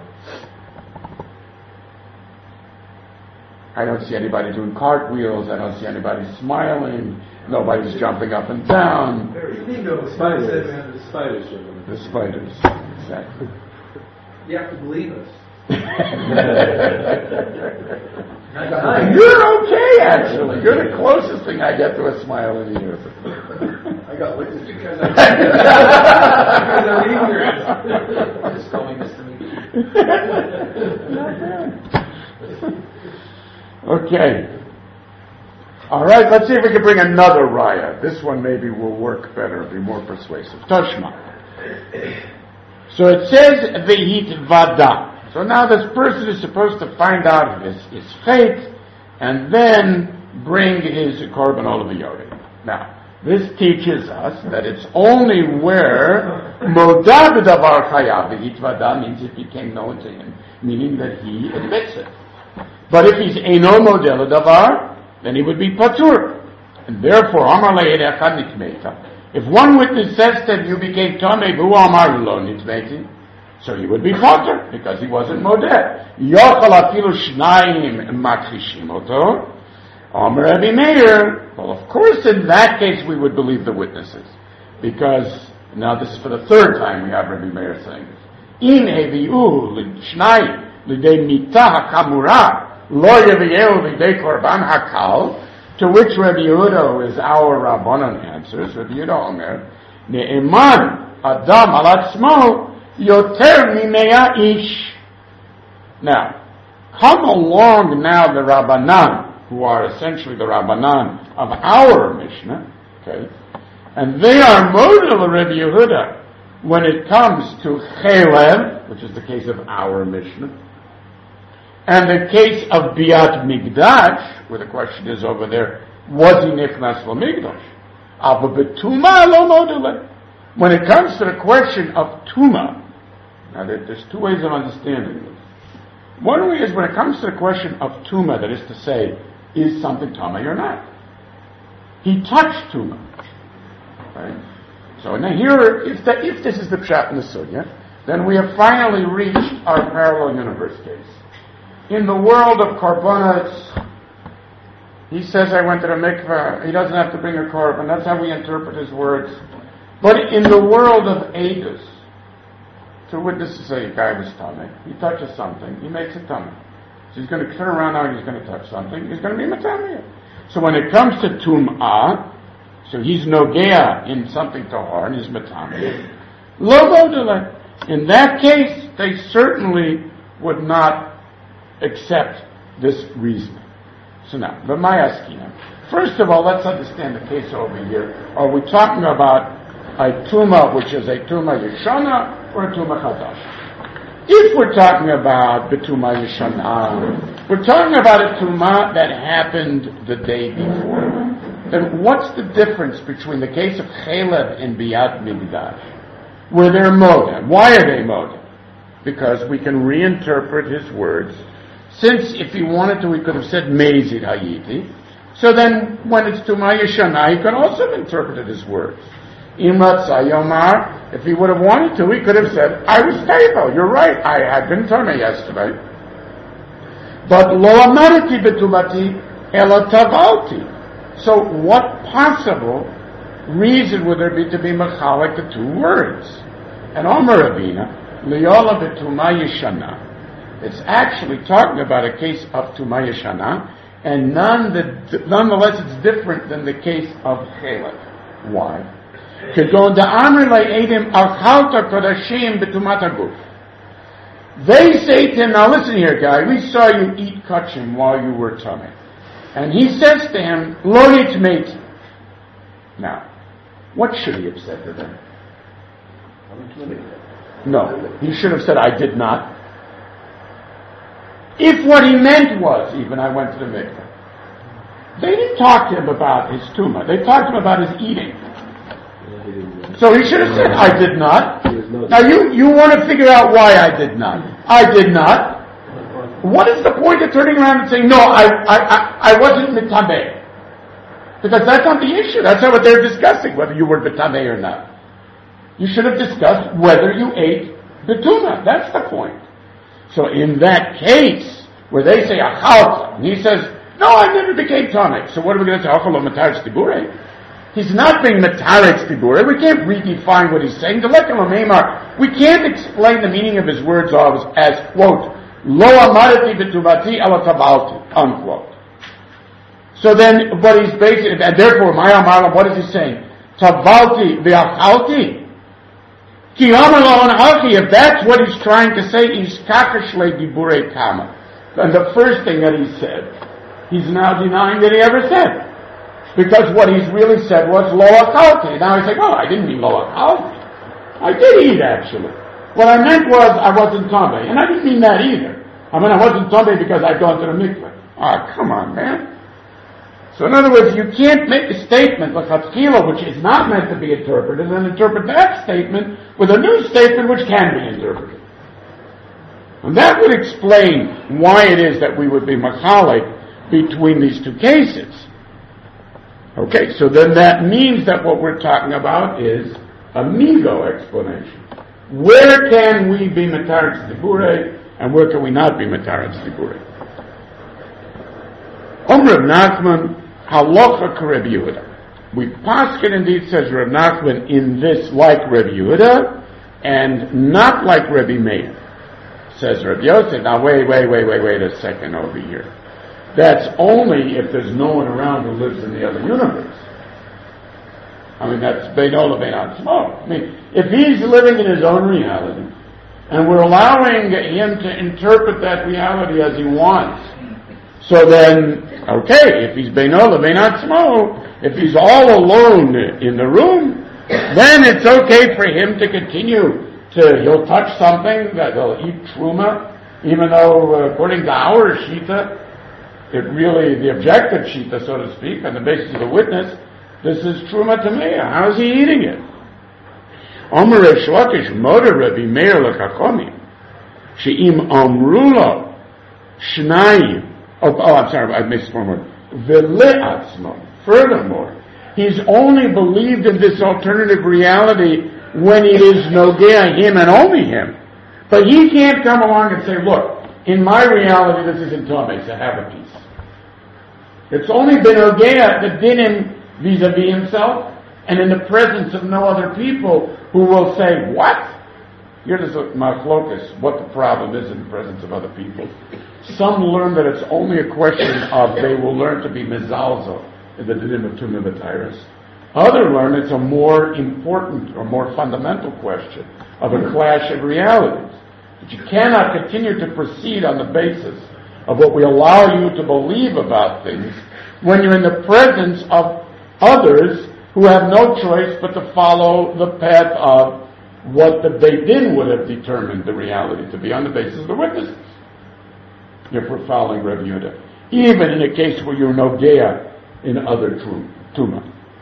I don't see anybody doing cartwheels. I don't see anybody smiling. Nobody's jumping up and down. The spiders. The spiders, exactly. You have to believe us. You're okay, actually. You're the closest thing I get to a smile in here. I got witnesses. Because I'm ignorant. Just call me Mr. Meaty. Not bad. Okay. All right, let's see if we can bring another raya. This one maybe will work better, be more persuasive. Tashma. So it says v'hit vada. So now this person is supposed to find out his fate and then bring his korban olav yored. Now, this teaches us that it's only where modah b'davar chayav v'hitvada means it became known to him, meaning that he admits it. But if he's eino model davar, then he would be patur. And therefore, amar le'ed echad nitmeita. If one witness says that you became tamei v'hu amar lo nitmeiti, so he would be patur because he wasn't model. Yochal afilu shnayim matrishim oto. Amar Rabbi Meir. Well, of course, in that case we would believe the witnesses, because now this is for the third time we have Rabbi Meir saying this. In heviu l'shnayim l'dei mitah hakamura. Lo yeviyeu v'dei korban hakal, to which Rabbi Yehuda, is our Rabbanan, answers. Rabbi Yehuda Omer, ne'eman adam al atzmo yoter mimea ish. Now, come along now the Rabbanan, who are essentially the Rabbanan of our Mishnah, okay, and they are model of Rabbi Yehuda when it comes to chelev, which is the case of our Mishnah, and the case of Biat Migdash, where the question is over there, was he nichnas l'migdash? Ava betuma lo modele. When it comes to the question of tuma, now there's two ways of understanding this. One way is when it comes to the question of tuma, that is to say, is something tamei or not? He touched tuma, right? So now here, if this is the pshat in the sugya, then we have finally reached our parallel universe case. In the world of korbanos, he says, I went to the mikveh. He doesn't have to bring a korban. That's how we interpret his words. But in the world of edus, two witnesses say a guy was tamei. He touches something. He makes it tamei. So he's going to turn around now and he's going to touch something. He's going to be matamei. So when it comes to tum'ah, so he's nogea in something tahor and he's matamei. Lo bodele. In that case, they certainly would not accept this reasoning. So now, B'mayaskina. First of all, let's understand the case over here. Are we talking about a tuma which is a tuma yeshana or a tuma chadash? If we're talking about the tuma yeshana, we're talking about a tuma that happened the day before. Then what's the difference between the case of chelev and biat migdash? Where they're moda. Why are they moda? Because we can reinterpret his words. Since if he wanted to, he could have said Mezid Hayiti. So then, when it's Tumah Yeshana, he could also have interpreted his words. Imrat Sayomar, if he would have wanted to, he could have said, I was stable, you're right, I had been Tumah yesterday. But Lo Amarati Betumati Ela Tavalti. So what possible reason would there be to be Machalik the two words? And Omer Rabina, Liola Betumah Yeshana. It's actually talking about a case of Tumah Yeshana, and nonetheless it's different than the case of Chelev. Why? They say to him, now listen here guy, we saw you eat kachim while you were tummy. And he says to him, Lo nitmeiti. Now, what should he have said to them? No, he should have said, I did not. If what he meant was, even I went to the mikveh, they didn't talk to him about his tumah. They talked to him about his eating. So he should have said, I did not. Now you want to figure out why I did not. I did not. What is the point of turning around and saying, no, I wasn't mitameh? Because that's not the issue. That's not what they're discussing, whether you were mitameh or not. You should have discussed whether you ate the tumah. That's the point. So in that case, where they say, achalta, and he says, no, I never became tonic. So what are we going to say? Achalo mataretz tibure? He's not being mataretz tibure. We can't redefine what he's saying. We can't explain the meaning of his words as, quote, lo amarati betubati ala tabalti, unquote. So then, what he's basically, and therefore, what is he saying? Tabalti v'achalti? If that's what he's trying to say, he's kakashle dibure kama. And the first thing that he said, he's now denying that he ever said. Because what he's really said was lo akalti. Now he's like, well, I didn't mean lo akalti. I did eat, actually. What I meant was I wasn't tomei, and I didn't mean that either. I mean I wasn't tomei because I'd gone to the mikveh. Ah, come on, man. So in other words, you can't make a statement like Chatzkila, which is not meant to be interpreted, and interpret that statement with a new statement which can be interpreted. And that would explain why it is that we would be machalik between these two cases. Okay, so then that means that what we're talking about is a migo explanation. Where can we be mataretz dibure, and where can we not be mataretz dibure? Rav Nachman, halacha Rabbi Yehuda. We paskin indeed, says Rav Nachman, in this like Rabbi Yehuda, and not like Rabbi Meir. Says Rabbi Yosef, now wait a second over here. That's only if there's no one around who lives in the other universe. I mean, that's Beinola Beinatzmo. I mean, if he's living in his own reality, and we're allowing him to interpret that reality as he wants, so then, okay, if he's Beinola Beinatzmo, if he's all alone in the room, then it's okay for him to continue he'll touch something, that he'll eat truma, even though, according to our shita, the objective shita, so to speak, on the basis of the witness, this is truma tamea. How is he eating it? Omer Resh Lakish moder Rabbi Meir l'chachomim she'im amrulo shnayim. I'm sorry, I missed one word. V'le'atzmo. Furthermore, he's only believed in this alternative reality when it is nogea him and only him. But he can't come along and say, look, in my reality this isn't tomei, so have a piece. It's only been nogea the dinim vis-a-vis himself, and in the presence of no other people who will say, what? Here is machlokas, what the problem is in the presence of other people. Some learn that it's only a question of they will learn to be mezalzo in the dinim of Tumah B'Tairis. Others learn it's a more important or more fundamental question of a clash of realities. But you cannot continue to proceed on the basis of what we allow you to believe about things when you're in the presence of others who have no choice but to follow the path of what the Beit Din would have determined the reality to be on the basis of the witnesses. If we're following Rabbi Yehuda, even in a case where you're nogea in other tumah.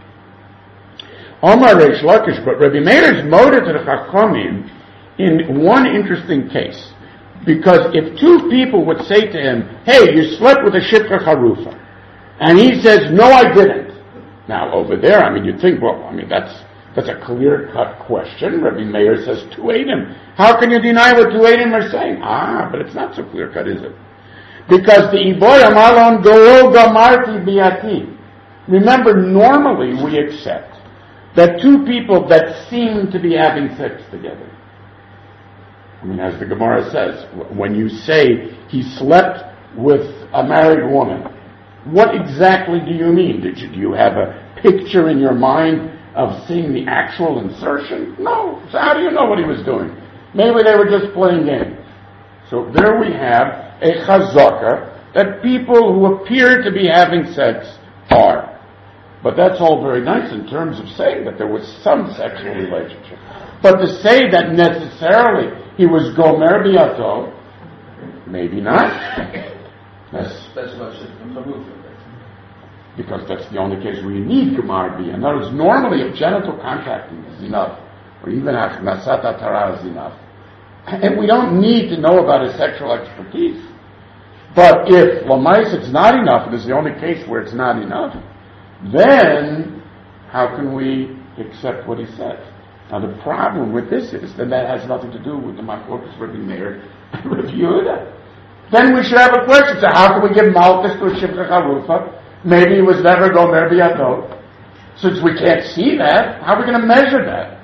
Omar Reish Lakish, but Rabbi Meir is moted to the Chachamim in one interesting case. Because if two people would say to him, hey, you slept with a Shifra Charufa, and he says, no, I didn't. Now, over there, you'd think, that's a clear-cut question. Rabbi Meir says, Tu'edim. How can you deny what Tu'edim are saying? But it's not so clear-cut, is it? Because the Iboy Amalon Goro Gamarti Biati. Remember, normally we accept that two people that seem to be having sex together. As the Gemara says, when you say he slept with a married woman, what exactly do you mean? Do you have a picture in your mind of seeing the actual insertion? No. So how do you know what he was doing? Maybe they were just playing games. So there we have a chazaka that people who appear to be having sex are. But that's all very nice in terms of saying that there was some sexual relationship. But to say that necessarily he was gomer biato, maybe not. That's much removed from it. Because that's the only case where you need gomer bia. In other words, normally if genital contacting is enough, or even achnasat tara is enough, and we don't need to know about his sexual expertise. But if lamais it's not enough, and it's the only case where it's not enough, then how can we accept what he says? Now the problem with this is that has nothing to do with the machlokas Rabbi Meir and Rabbi Yehuda. Then we should have a question. So how can we give malchus to a Shifra Charufa? Maybe he was never gomer biato. Since we can't see that, how are we going to measure that?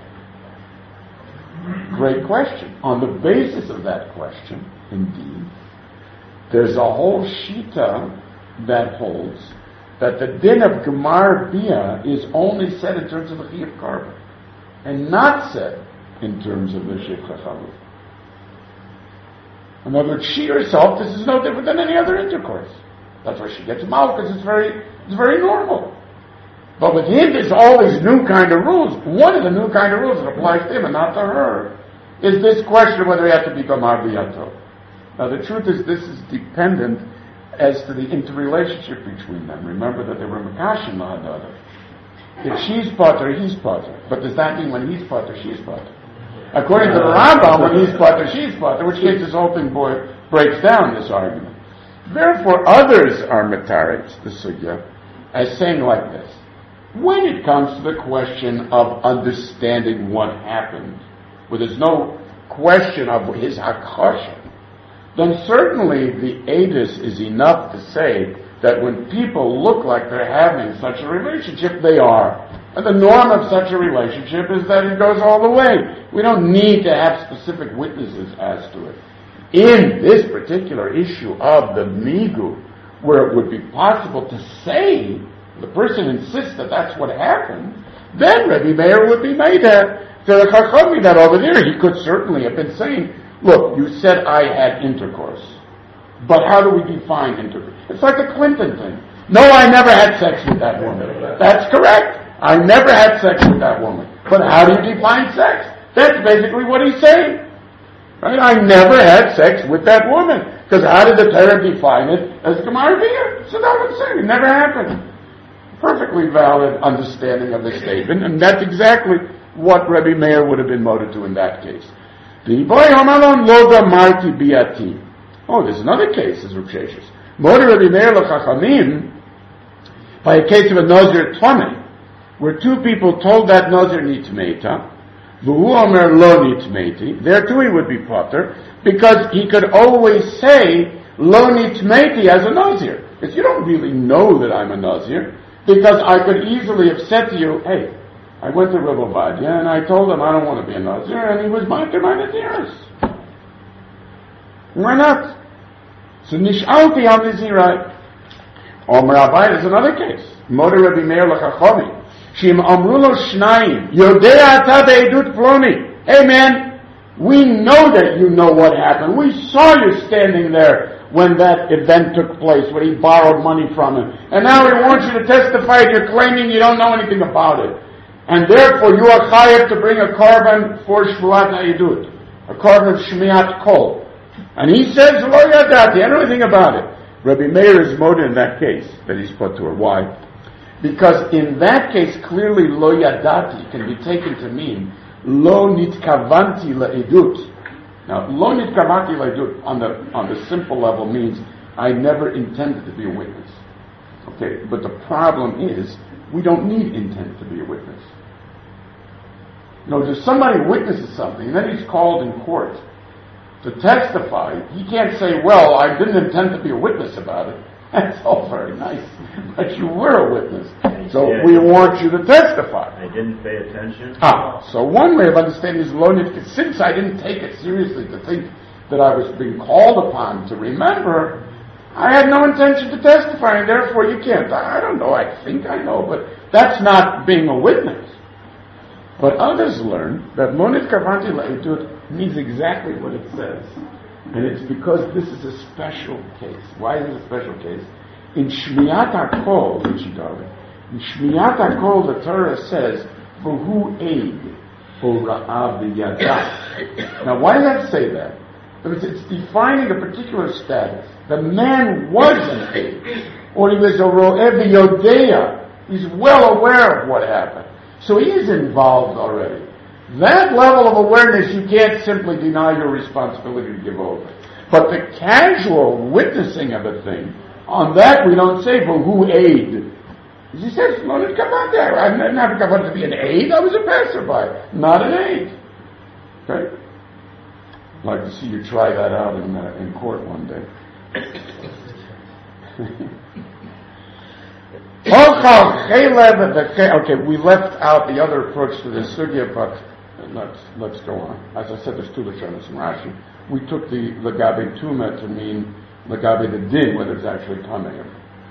Great question. On the basis of that question, indeed, there's a whole shita that holds that the din of Gemar Bia is only said in terms of the Chiyuv Karban, and not said in terms of the Shifra Charufa. In other words, she herself, this is no different than any other intercourse. That's why she gets malchus. It's very normal. But with him, there's all these new kind of rules. One of the new kind of rules that applies to him and not to her is this question of whether he had to be Gamar B'Yato. Now the truth is this is dependent as to the interrelationship between them. Remember that they were Makashim Lahadada. If she's Potter, he's Potter. But does that mean when he's Potter, she's Potter? According to the Rambam, when he's Potter, she's Potter, which case this whole thing breaks down this argument. Therefore, others are Mataritz, the Sugya, as saying like this. When it comes to the question of understanding what happened, where there's no question of his Hakasha, then certainly the Edus is enough to say that when people look like they're having such a relationship, they are. And the norm of such a relationship is that it goes all the way. We don't need to have specific witnesses as to it. In this particular issue of the Migu, where it would be possible to say, the person insists that that's what happened, then Rebbe Meir would be made to the Chachami that over there he could certainly have been saying, look, you said I had intercourse. But how do we define intercourse? It's like the Clinton thing. No, I never had sex with that woman. That's correct. I never had sex with that woman. But how do you define sex? That's basically what he's saying. Right? I never had sex with that woman. Because how did the Torah define it as Gemar B'Yah? So that's what I'm saying. It never happened. Perfectly valid understanding of the statement. And that's exactly what Rebbe Meir would have been moted to in that case. Oh, there's another case, as Rav Sheshes. Moder Rebbe Meir l'chachamim, by a case of a Nazir Tome, where two people told that Nazir nitmeita, v'hu omer lo nitmeiti, there too he would be potter, because he could always say lo nitmeiti as a Nazir. Because you don't really know that I'm a Nazir, because I could easily have said to you, hey, I went to Rav Ovadia and I told him I don't want to be a Nazir, and he was my Naziris. Why not? So Nishalti on the Zirai. Omer Abai is another case. Moder Rebbe Meir l'chachomim. Shim Amrulo Shnayim. Yodea ata be'edut ploni. Hey man, we know that you know what happened. We saw you standing there when that event took place, when he borrowed money from him. And now he wants you to testify that you're claiming you don't know anything about it. And therefore you are chayav to bring a korban for Shvuat Ha'edut. A korban of Shmiat Kol. And he says, Lo yadati, I don't know anything about it. Rabbi Meir is moda in that case, that he's put to her. Why? Because in that case, clearly Lo yadati can be taken to mean Lo nitkavanti la'edut. Now, Lo nitkavanti la'edut on the simple level means I never intended to be a witness. Okay, but the problem is we don't need intent to be a witness. You know, if somebody witnesses something and then he's called in court to testify, he can't say, well, I didn't intend to be a witness about it. That's all very nice, but you were a witness. So we want you to testify. I didn't pay attention. So one way of understanding is lonit, since I didn't take it seriously to think that I was being called upon to remember, I had no intention to testify, and therefore you can't. I don't know, I think I know, but that's not being a witness. But others learn that lonit kavanti la'edut means exactly what it says. And it's because this is a special case. Why is it a special case? In Shmiyat HaKol, in Shmiyat HaKol, the Torah says, V'hu eid, Hora'ah v'yadah. Now, why does that say that? Because it's defining a particular status. The man was an eid, or he was a ro'eh v'yodea. He's well aware of what happened. So he is involved already. That level of awareness you can't simply deny your responsibility to give over. But the casual witnessing of a thing, on that we don't say, well, who aid? He says, well, it come on there. I didn't have to be an aid. I was a passerby, not an aid. Okay? I'd like to see you try that out in court one day. Okay, we left out the other approach to the sugya, but let's go on. As I said, there's two Lashonos in Rashi. We took the Lagabe Tuma to mean Lagabe the Din, whether it's actually Tameh.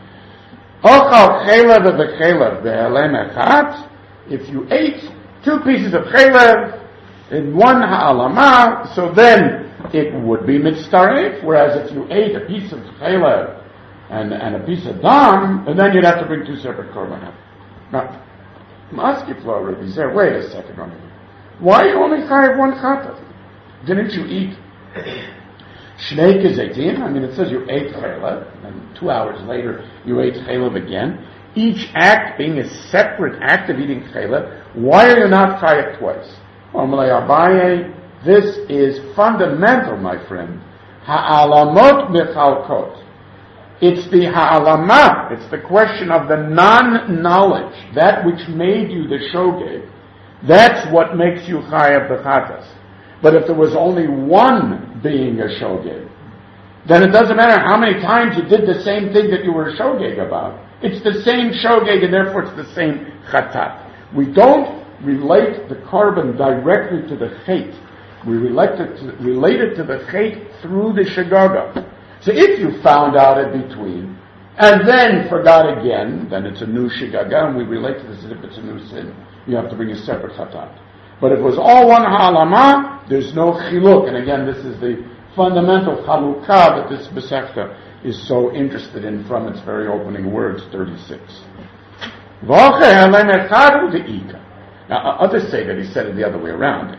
If you ate 2 pieces of chelev in one ha'alama, so then it would be mitzaref, whereas if you ate a piece of chelev and a piece of dam, and then you'd have to bring 2 separate korbanot. Now, Maskif Rabbi said, wait a second on it. Why are you only chayav 1 chatat? Didn't you eat Shnei Kezetim? I mean, it says you ate chaylev, and 2 hours later you ate chaylev again. Each act being a separate act of eating chaylev, why are you not chayav twice? Amalei Abaye, this is fundamental, my friend. Ha'alamot mechalkot. It's the ha'alama, it's the question of the non-knowledge, that which made you the shogeg. That's what makes you chayav b'chatas. But if there was only one being a shogeg, then it doesn't matter how many times you did the same thing that you were a shogeg about. It's the same shogeg, and therefore it's the same chatat. We don't relate the carbon directly to the chait. We relate it to the chait through the shagaga. So if you found out in between, and then forgot again, then it's a new shagaga, and we relate to this as if it's a new sin. You have to bring a separate chatat. But if it was all one ha'alama, there's no chiluk. And again, this is the fundamental chalukah that this Masechta is so interested in from its very opening words, 36. Now, others say that he said it the other way around.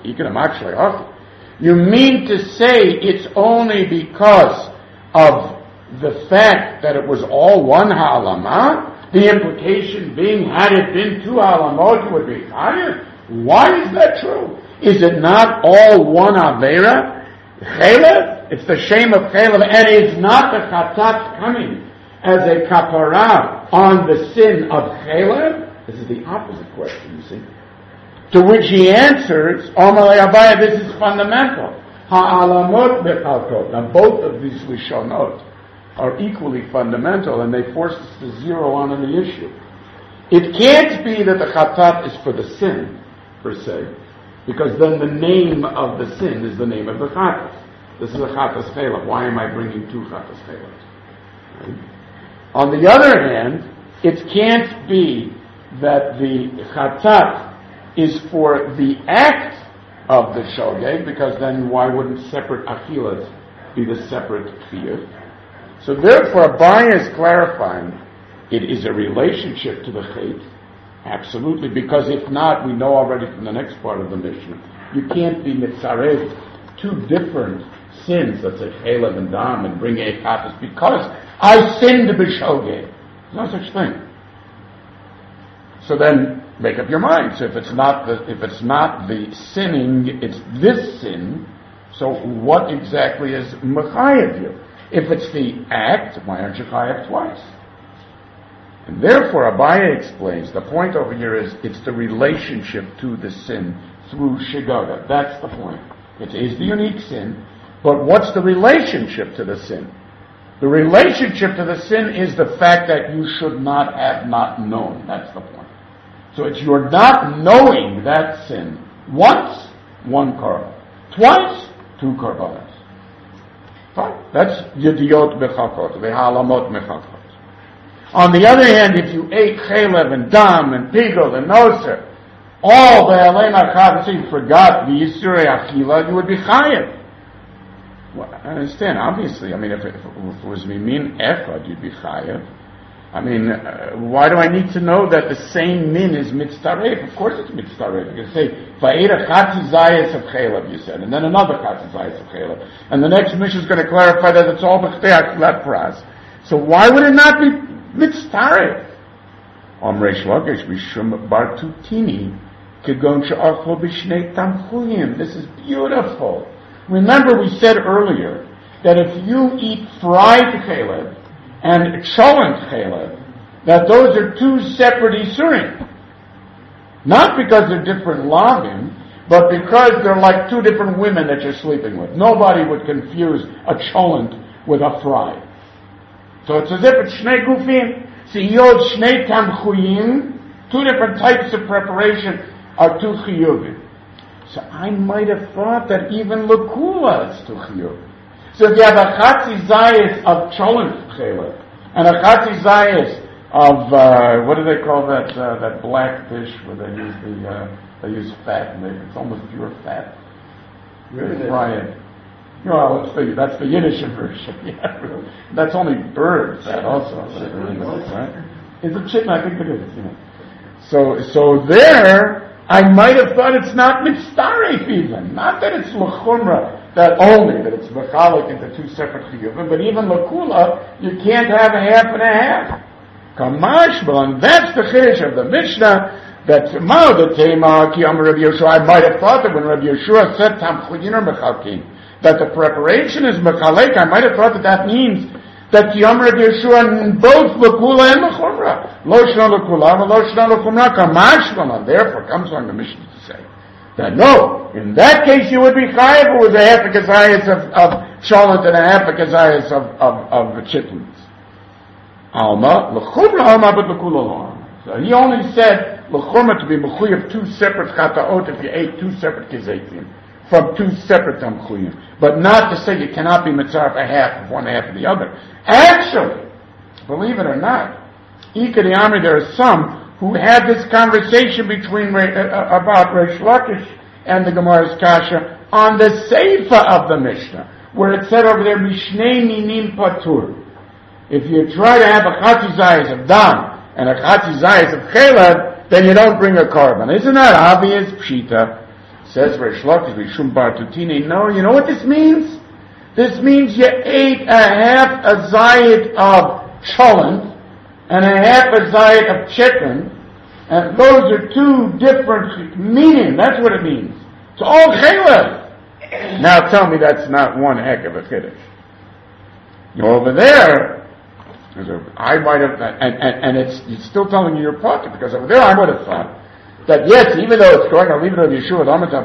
You mean to say it's only because of the fact that it was all one ha'alama? The implication being, had it been 2 ha'alamot, it would be higher? Why is that true? Is it not all one avera? Chaylev? It's the shame of chaylev, and it's not the chatat coming as a kapara on the sin of chaylev? This is the opposite question, you see. To which he answers, Omalei Abaye, this is fundamental. Ha'alamot bechalkot. Now both of these we shall note are equally fundamental, and they force us to zero on the issue. It can't be that the chatat is for the sin, per se, because then the name of the sin is the name of the chatas. This is a chatas chaylev. Why am I bringing 2 chatas chaylevs? Right? On the other hand, it can't be that the chatat is for the act of the shogeg, because then why wouldn't separate achilas be the separate chiyuv? So therefore, Abaye is clarifying it is a relationship to the chait, absolutely, because if not, we know already from the next part of the Mishnah, you can't be mitzarev 2 different sins, let's say chaylev and dam, and bring a chatas because I sinned b'shogeg. There's no such thing. So then, make up your mind. So if it's not the sinning, it's this sin. So what exactly is mechayev you? If it's the act, why aren't you chayev twice? And therefore, Abaye explains the point over here is it's the relationship to the sin through shigaga. That's the point. It is the unique sin, but what's the relationship to the sin? The relationship to the sin is the fact that you should not have not known. That's the point. So it's you're not knowing that sin. Once, 1 korban. Twice, 2 korbanos. Fine. That's yediyot bechakot, v'halamot mechakot. On the other hand, if you ate chaylev and dam and pigel and noser, all the alei machat, so you forgot the yisurei achila, you would be chayev. Well, I understand, obviously. I mean, if it was mimin echad, you'd be chayev. I mean, why do I need to know that the same min is mitzaref? Of course it's mitzaref. You can say, va'era chatzi zayis of chaylev, you said, and then another chatzi zayis of chaylev. And the next mission is going to clarify that it's all b'chtei achilat pras. So why would it not be mitzaref? Omrei shlogesh mishum bar tutini kegon she'archo b'shnei tamchuyim. This is beautiful. Remember we said earlier that if you eat fried chaylev and cholent chaylev, that those are 2 separate isurim. Not because they're different lavim, but because they're like 2 different women that you're sleeping with. Nobody would confuse a cholent with a fry. So it's as if it's shnei gufim. Siyod shnei tamchuyim, 2 different types of preparation are 2 chiyuvim. So I might have thought that even lekula is 2 chiyuvim. So if you have a chatzi zayis of cholent chaylev and a chatzi zayis of what do they call that black fish where they use fat and it's almost pure fat. They fry it. Well, that's the Yiddish version. Yeah, that's only bird fat also. Right? Is it chicken? I think it is. So there I might have thought it's not mitzaref even. Not that it's l'chumra, that it's mechalik into two separate chiyuvim, but even l'kula, you can't have a half and a half. Kamashba, and that's the chiddush of the Mishnah, that Mao the Tema, Ki Amar Rabbi Yeshua, I might have thought that when Rabbi Yeshua said Tamchulin or Mechalkin, that the preparation is Mechalek, I might have thought that means that Ki Amar Rabbi Yeshua both L'Kula and L'Chumra. Lo Shna L'Kula, Lo Shna L'Chumra, Kamashba, therefore comes on the Mishnah to say that no, in that case you would be chayav, it was a half a kazayas of cholent and a half a kazayas of chitlins. Alma, L'Chumra Alma, but L'Kula Alma. So he only said l'chumra to be mechuyev two separate chataot if you ate two separate kizaytim from two separate tamchuyim, but not to say you cannot be mitzaref a half of one half of the other. Actually, believe it or not, Ikari Amri, there are some who had this conversation between about Reish Lakish and the Gemara's Kasha on the Seifa of the Mishnah, where it said over there Mishnei Minim Patur. If you try to have a chatzi zayis of dam and a chatzi zayis of chelav, then you don't bring a carbon. Isn't that obvious? Pshita. Says Reish Lakish, Rishum Bar Tutine. No, you know what this means? This means you ate a half a zayit of cholent and a half a zayit of chicken, and those are two different meaning. That's what it means. It's all chelav. Now tell me that's not one heck of a chiddush. Over there, I might have, and it's still telling you your pocket, because over there I would have thought that yes, even though it's going, I'll leave it on Yeshua,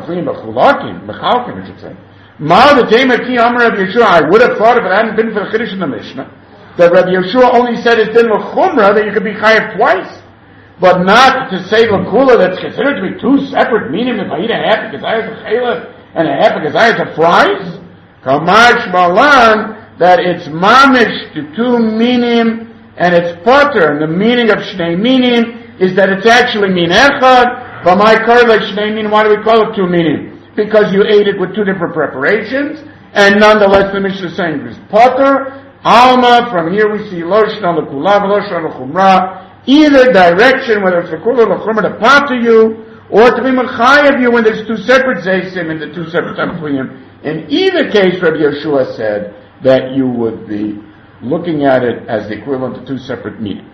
Mechalkim, I should say. Ma the Tema Ki Amar Rabbi Yeshua, I would have thought if it hadn't been for the Chiddush in the Mishnah, that Rabbi Yeshua only said it's in L'chumra, that you could be chayav twice, but not to say L'kula, that's considered to be two separate meaning, if I eat a half a kazayas of chaylev and a half a kazayas of fries, Kamash Malan, that it's mamish to two minim, and it's potter, and the meaning of shnei minim is that it's actually min echad, but my like shnei minim, why do we call it two minim? Because you ate it with two different preparations, and nonetheless the Mishnah is saying it's potter, alma, from here we see lo shna l'kula, lo shna l'chumra, either direction, whether it's l'kula or l'chumra, to potter you, or to be mechayev you when there's two separate zaysim and the two separate tamchuyim. In either case, Rabbi Yeshua said that you would be looking at it as the equivalent to two separate meanings.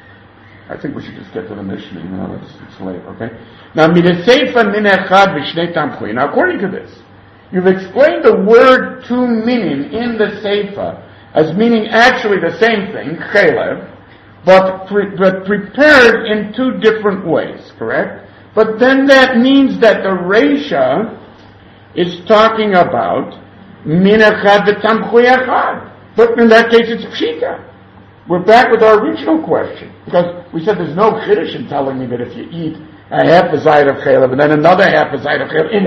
I think we should just get to the Mishnah, it's late, okay? Now, midaseifa min echad v'shnei tamchuyin. Now, according to this, you've explained the word two minim in the seifa as meaning actually the same thing, chelev, but prepared in two different ways, correct? But then that means that the Reisha is talking about min echad v'tamchuy echad. But in that case, it's pshita. We're back with our original question, because we said there's no chiddush in telling me that if you eat a half a zayit of chaylev and then another half a zayit of chaylev in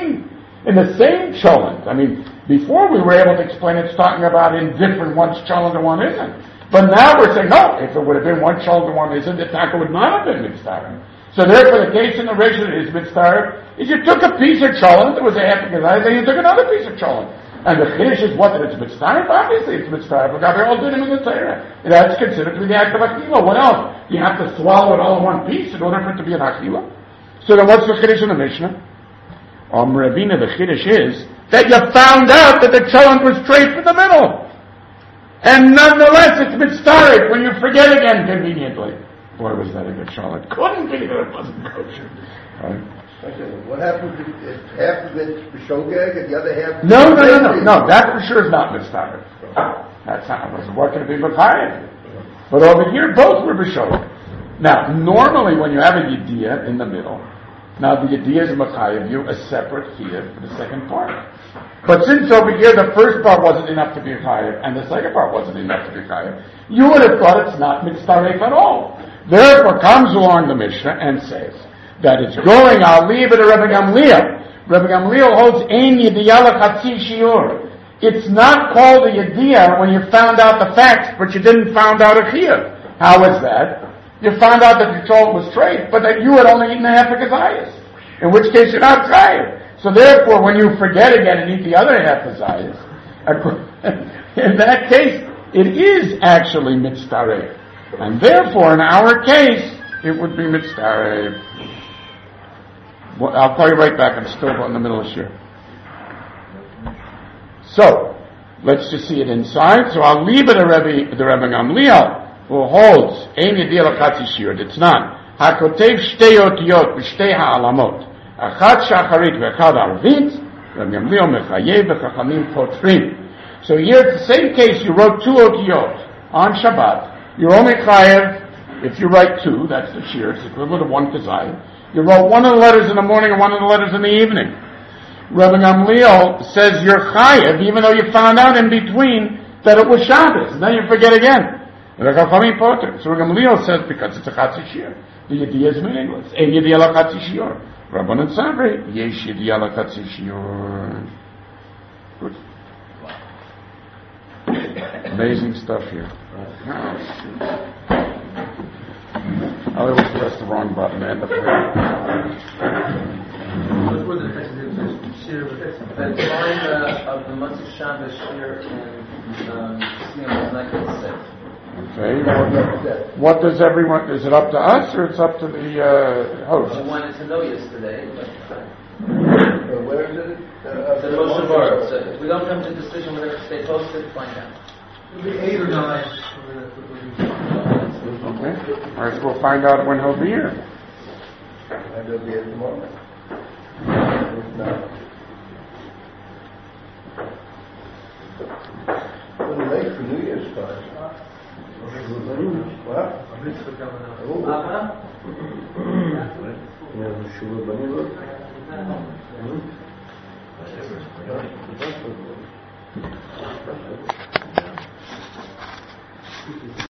the same cholent. I mean, before we were able to explain it's talking about in different, one's cholent and one isn't. But now we're saying, no, if it would have been one cholent and one isn't, the taka would not have been mitzvah. So therefore the case in the Rishon is mitzvah, is you took a piece of cholent, it was a half a zayit, then you took another piece of cholent. And the chiddush is what? That it's mitzvah? Obviously it's mitzvah. But they're all doing it in the Torah. That's considered to be the act of achila. What else? You have to swallow it all in one piece in order for it to be an achila. So then what's the chiddush in the Mishnah? Rabina, the chiddush is that you found out that the cholent was straight from the middle. And nonetheless it's mitzvah when you forget again conveniently. Boy, was that a good cholent. Couldn't be that it wasn't kosher. Right? What happens if half of it's b'shogeg and the other half? No. That for sure is not mitzvah. That's not. What can it be b'chayim? But over here, both were b'shogeg. Now, normally when you have a yediyah in the middle, now the yediyah is b'chayim you a separate chiyuv for the second part. But since over here the first part wasn't enough to be chayim and the second part wasn't enough to be chayim, you would have thought it's not mitzvah at all. Therefore, comes along the Mishnah and says that it's going, I'll leave it to Rebbe Gamliel. Rebbe Gamliel holds ein yediyah l'chatzi shiur. It's not called a yediyah when you found out the facts, but you didn't found out a chiyuv. How is that? You found out that your cholent was straight, but that you had only eaten a half a kazayas. In which case you're not chayiv. So therefore, when you forget again and eat the other half kazayas, in that case, it is actually mitzvah. And therefore, in our case, it would be mitzvah. Well, I'll call you right back. I'm still in the middle of shir. So, let's just see it inside. So I'll leave it the Rebbe Gamliel, who holds, Ein Yediyah L'Chatzi Shir, it's not. HaKotev Shtei Otiyot B'Shtei Ha'alamot, Achat Shacharit V'Echad Arvit, Rebbe Gamliel Mechayev V'Chachamim Potrim. So here it's the same case, you wrote 2 Otiyot on Shabbat. You're only Chayev, if you write 2, that's the Shir, it's equivalent to 1 Kazayim. You wrote 1 of the letters in the morning and 1 of the letters in the evening. Rebbe Gamliel says you're chayev, even though you found out in between that it was Shabbos, and then you forget again. So Rebbe Gamliel says because it's a Chatzi Shir, the Yediyah is meaningless. Ein Yediyah L'Chatzi Shir. Rabbanan Sabri, Yesh Yediyah L'Chatzi Shir. Good. Amazing stuff here. I always press the wrong button and the The line of the Matzah Shabbos Shir and Siyam is not yet set. Okay. What does everyone? Is it up to us or it's up to the host? I wanted to know yesterday, but Where is it? the Moshe Bar. So if we don't come to a decision, we're going to stay posted. Find out. It'll be 8 or 9. Okay. All right, so we'll find out when he'll be here. And it'll be at the moment. Little late for New Year's time. What? A mitzvah coming up. Oh. Yeah, the Shul of Bani Lud.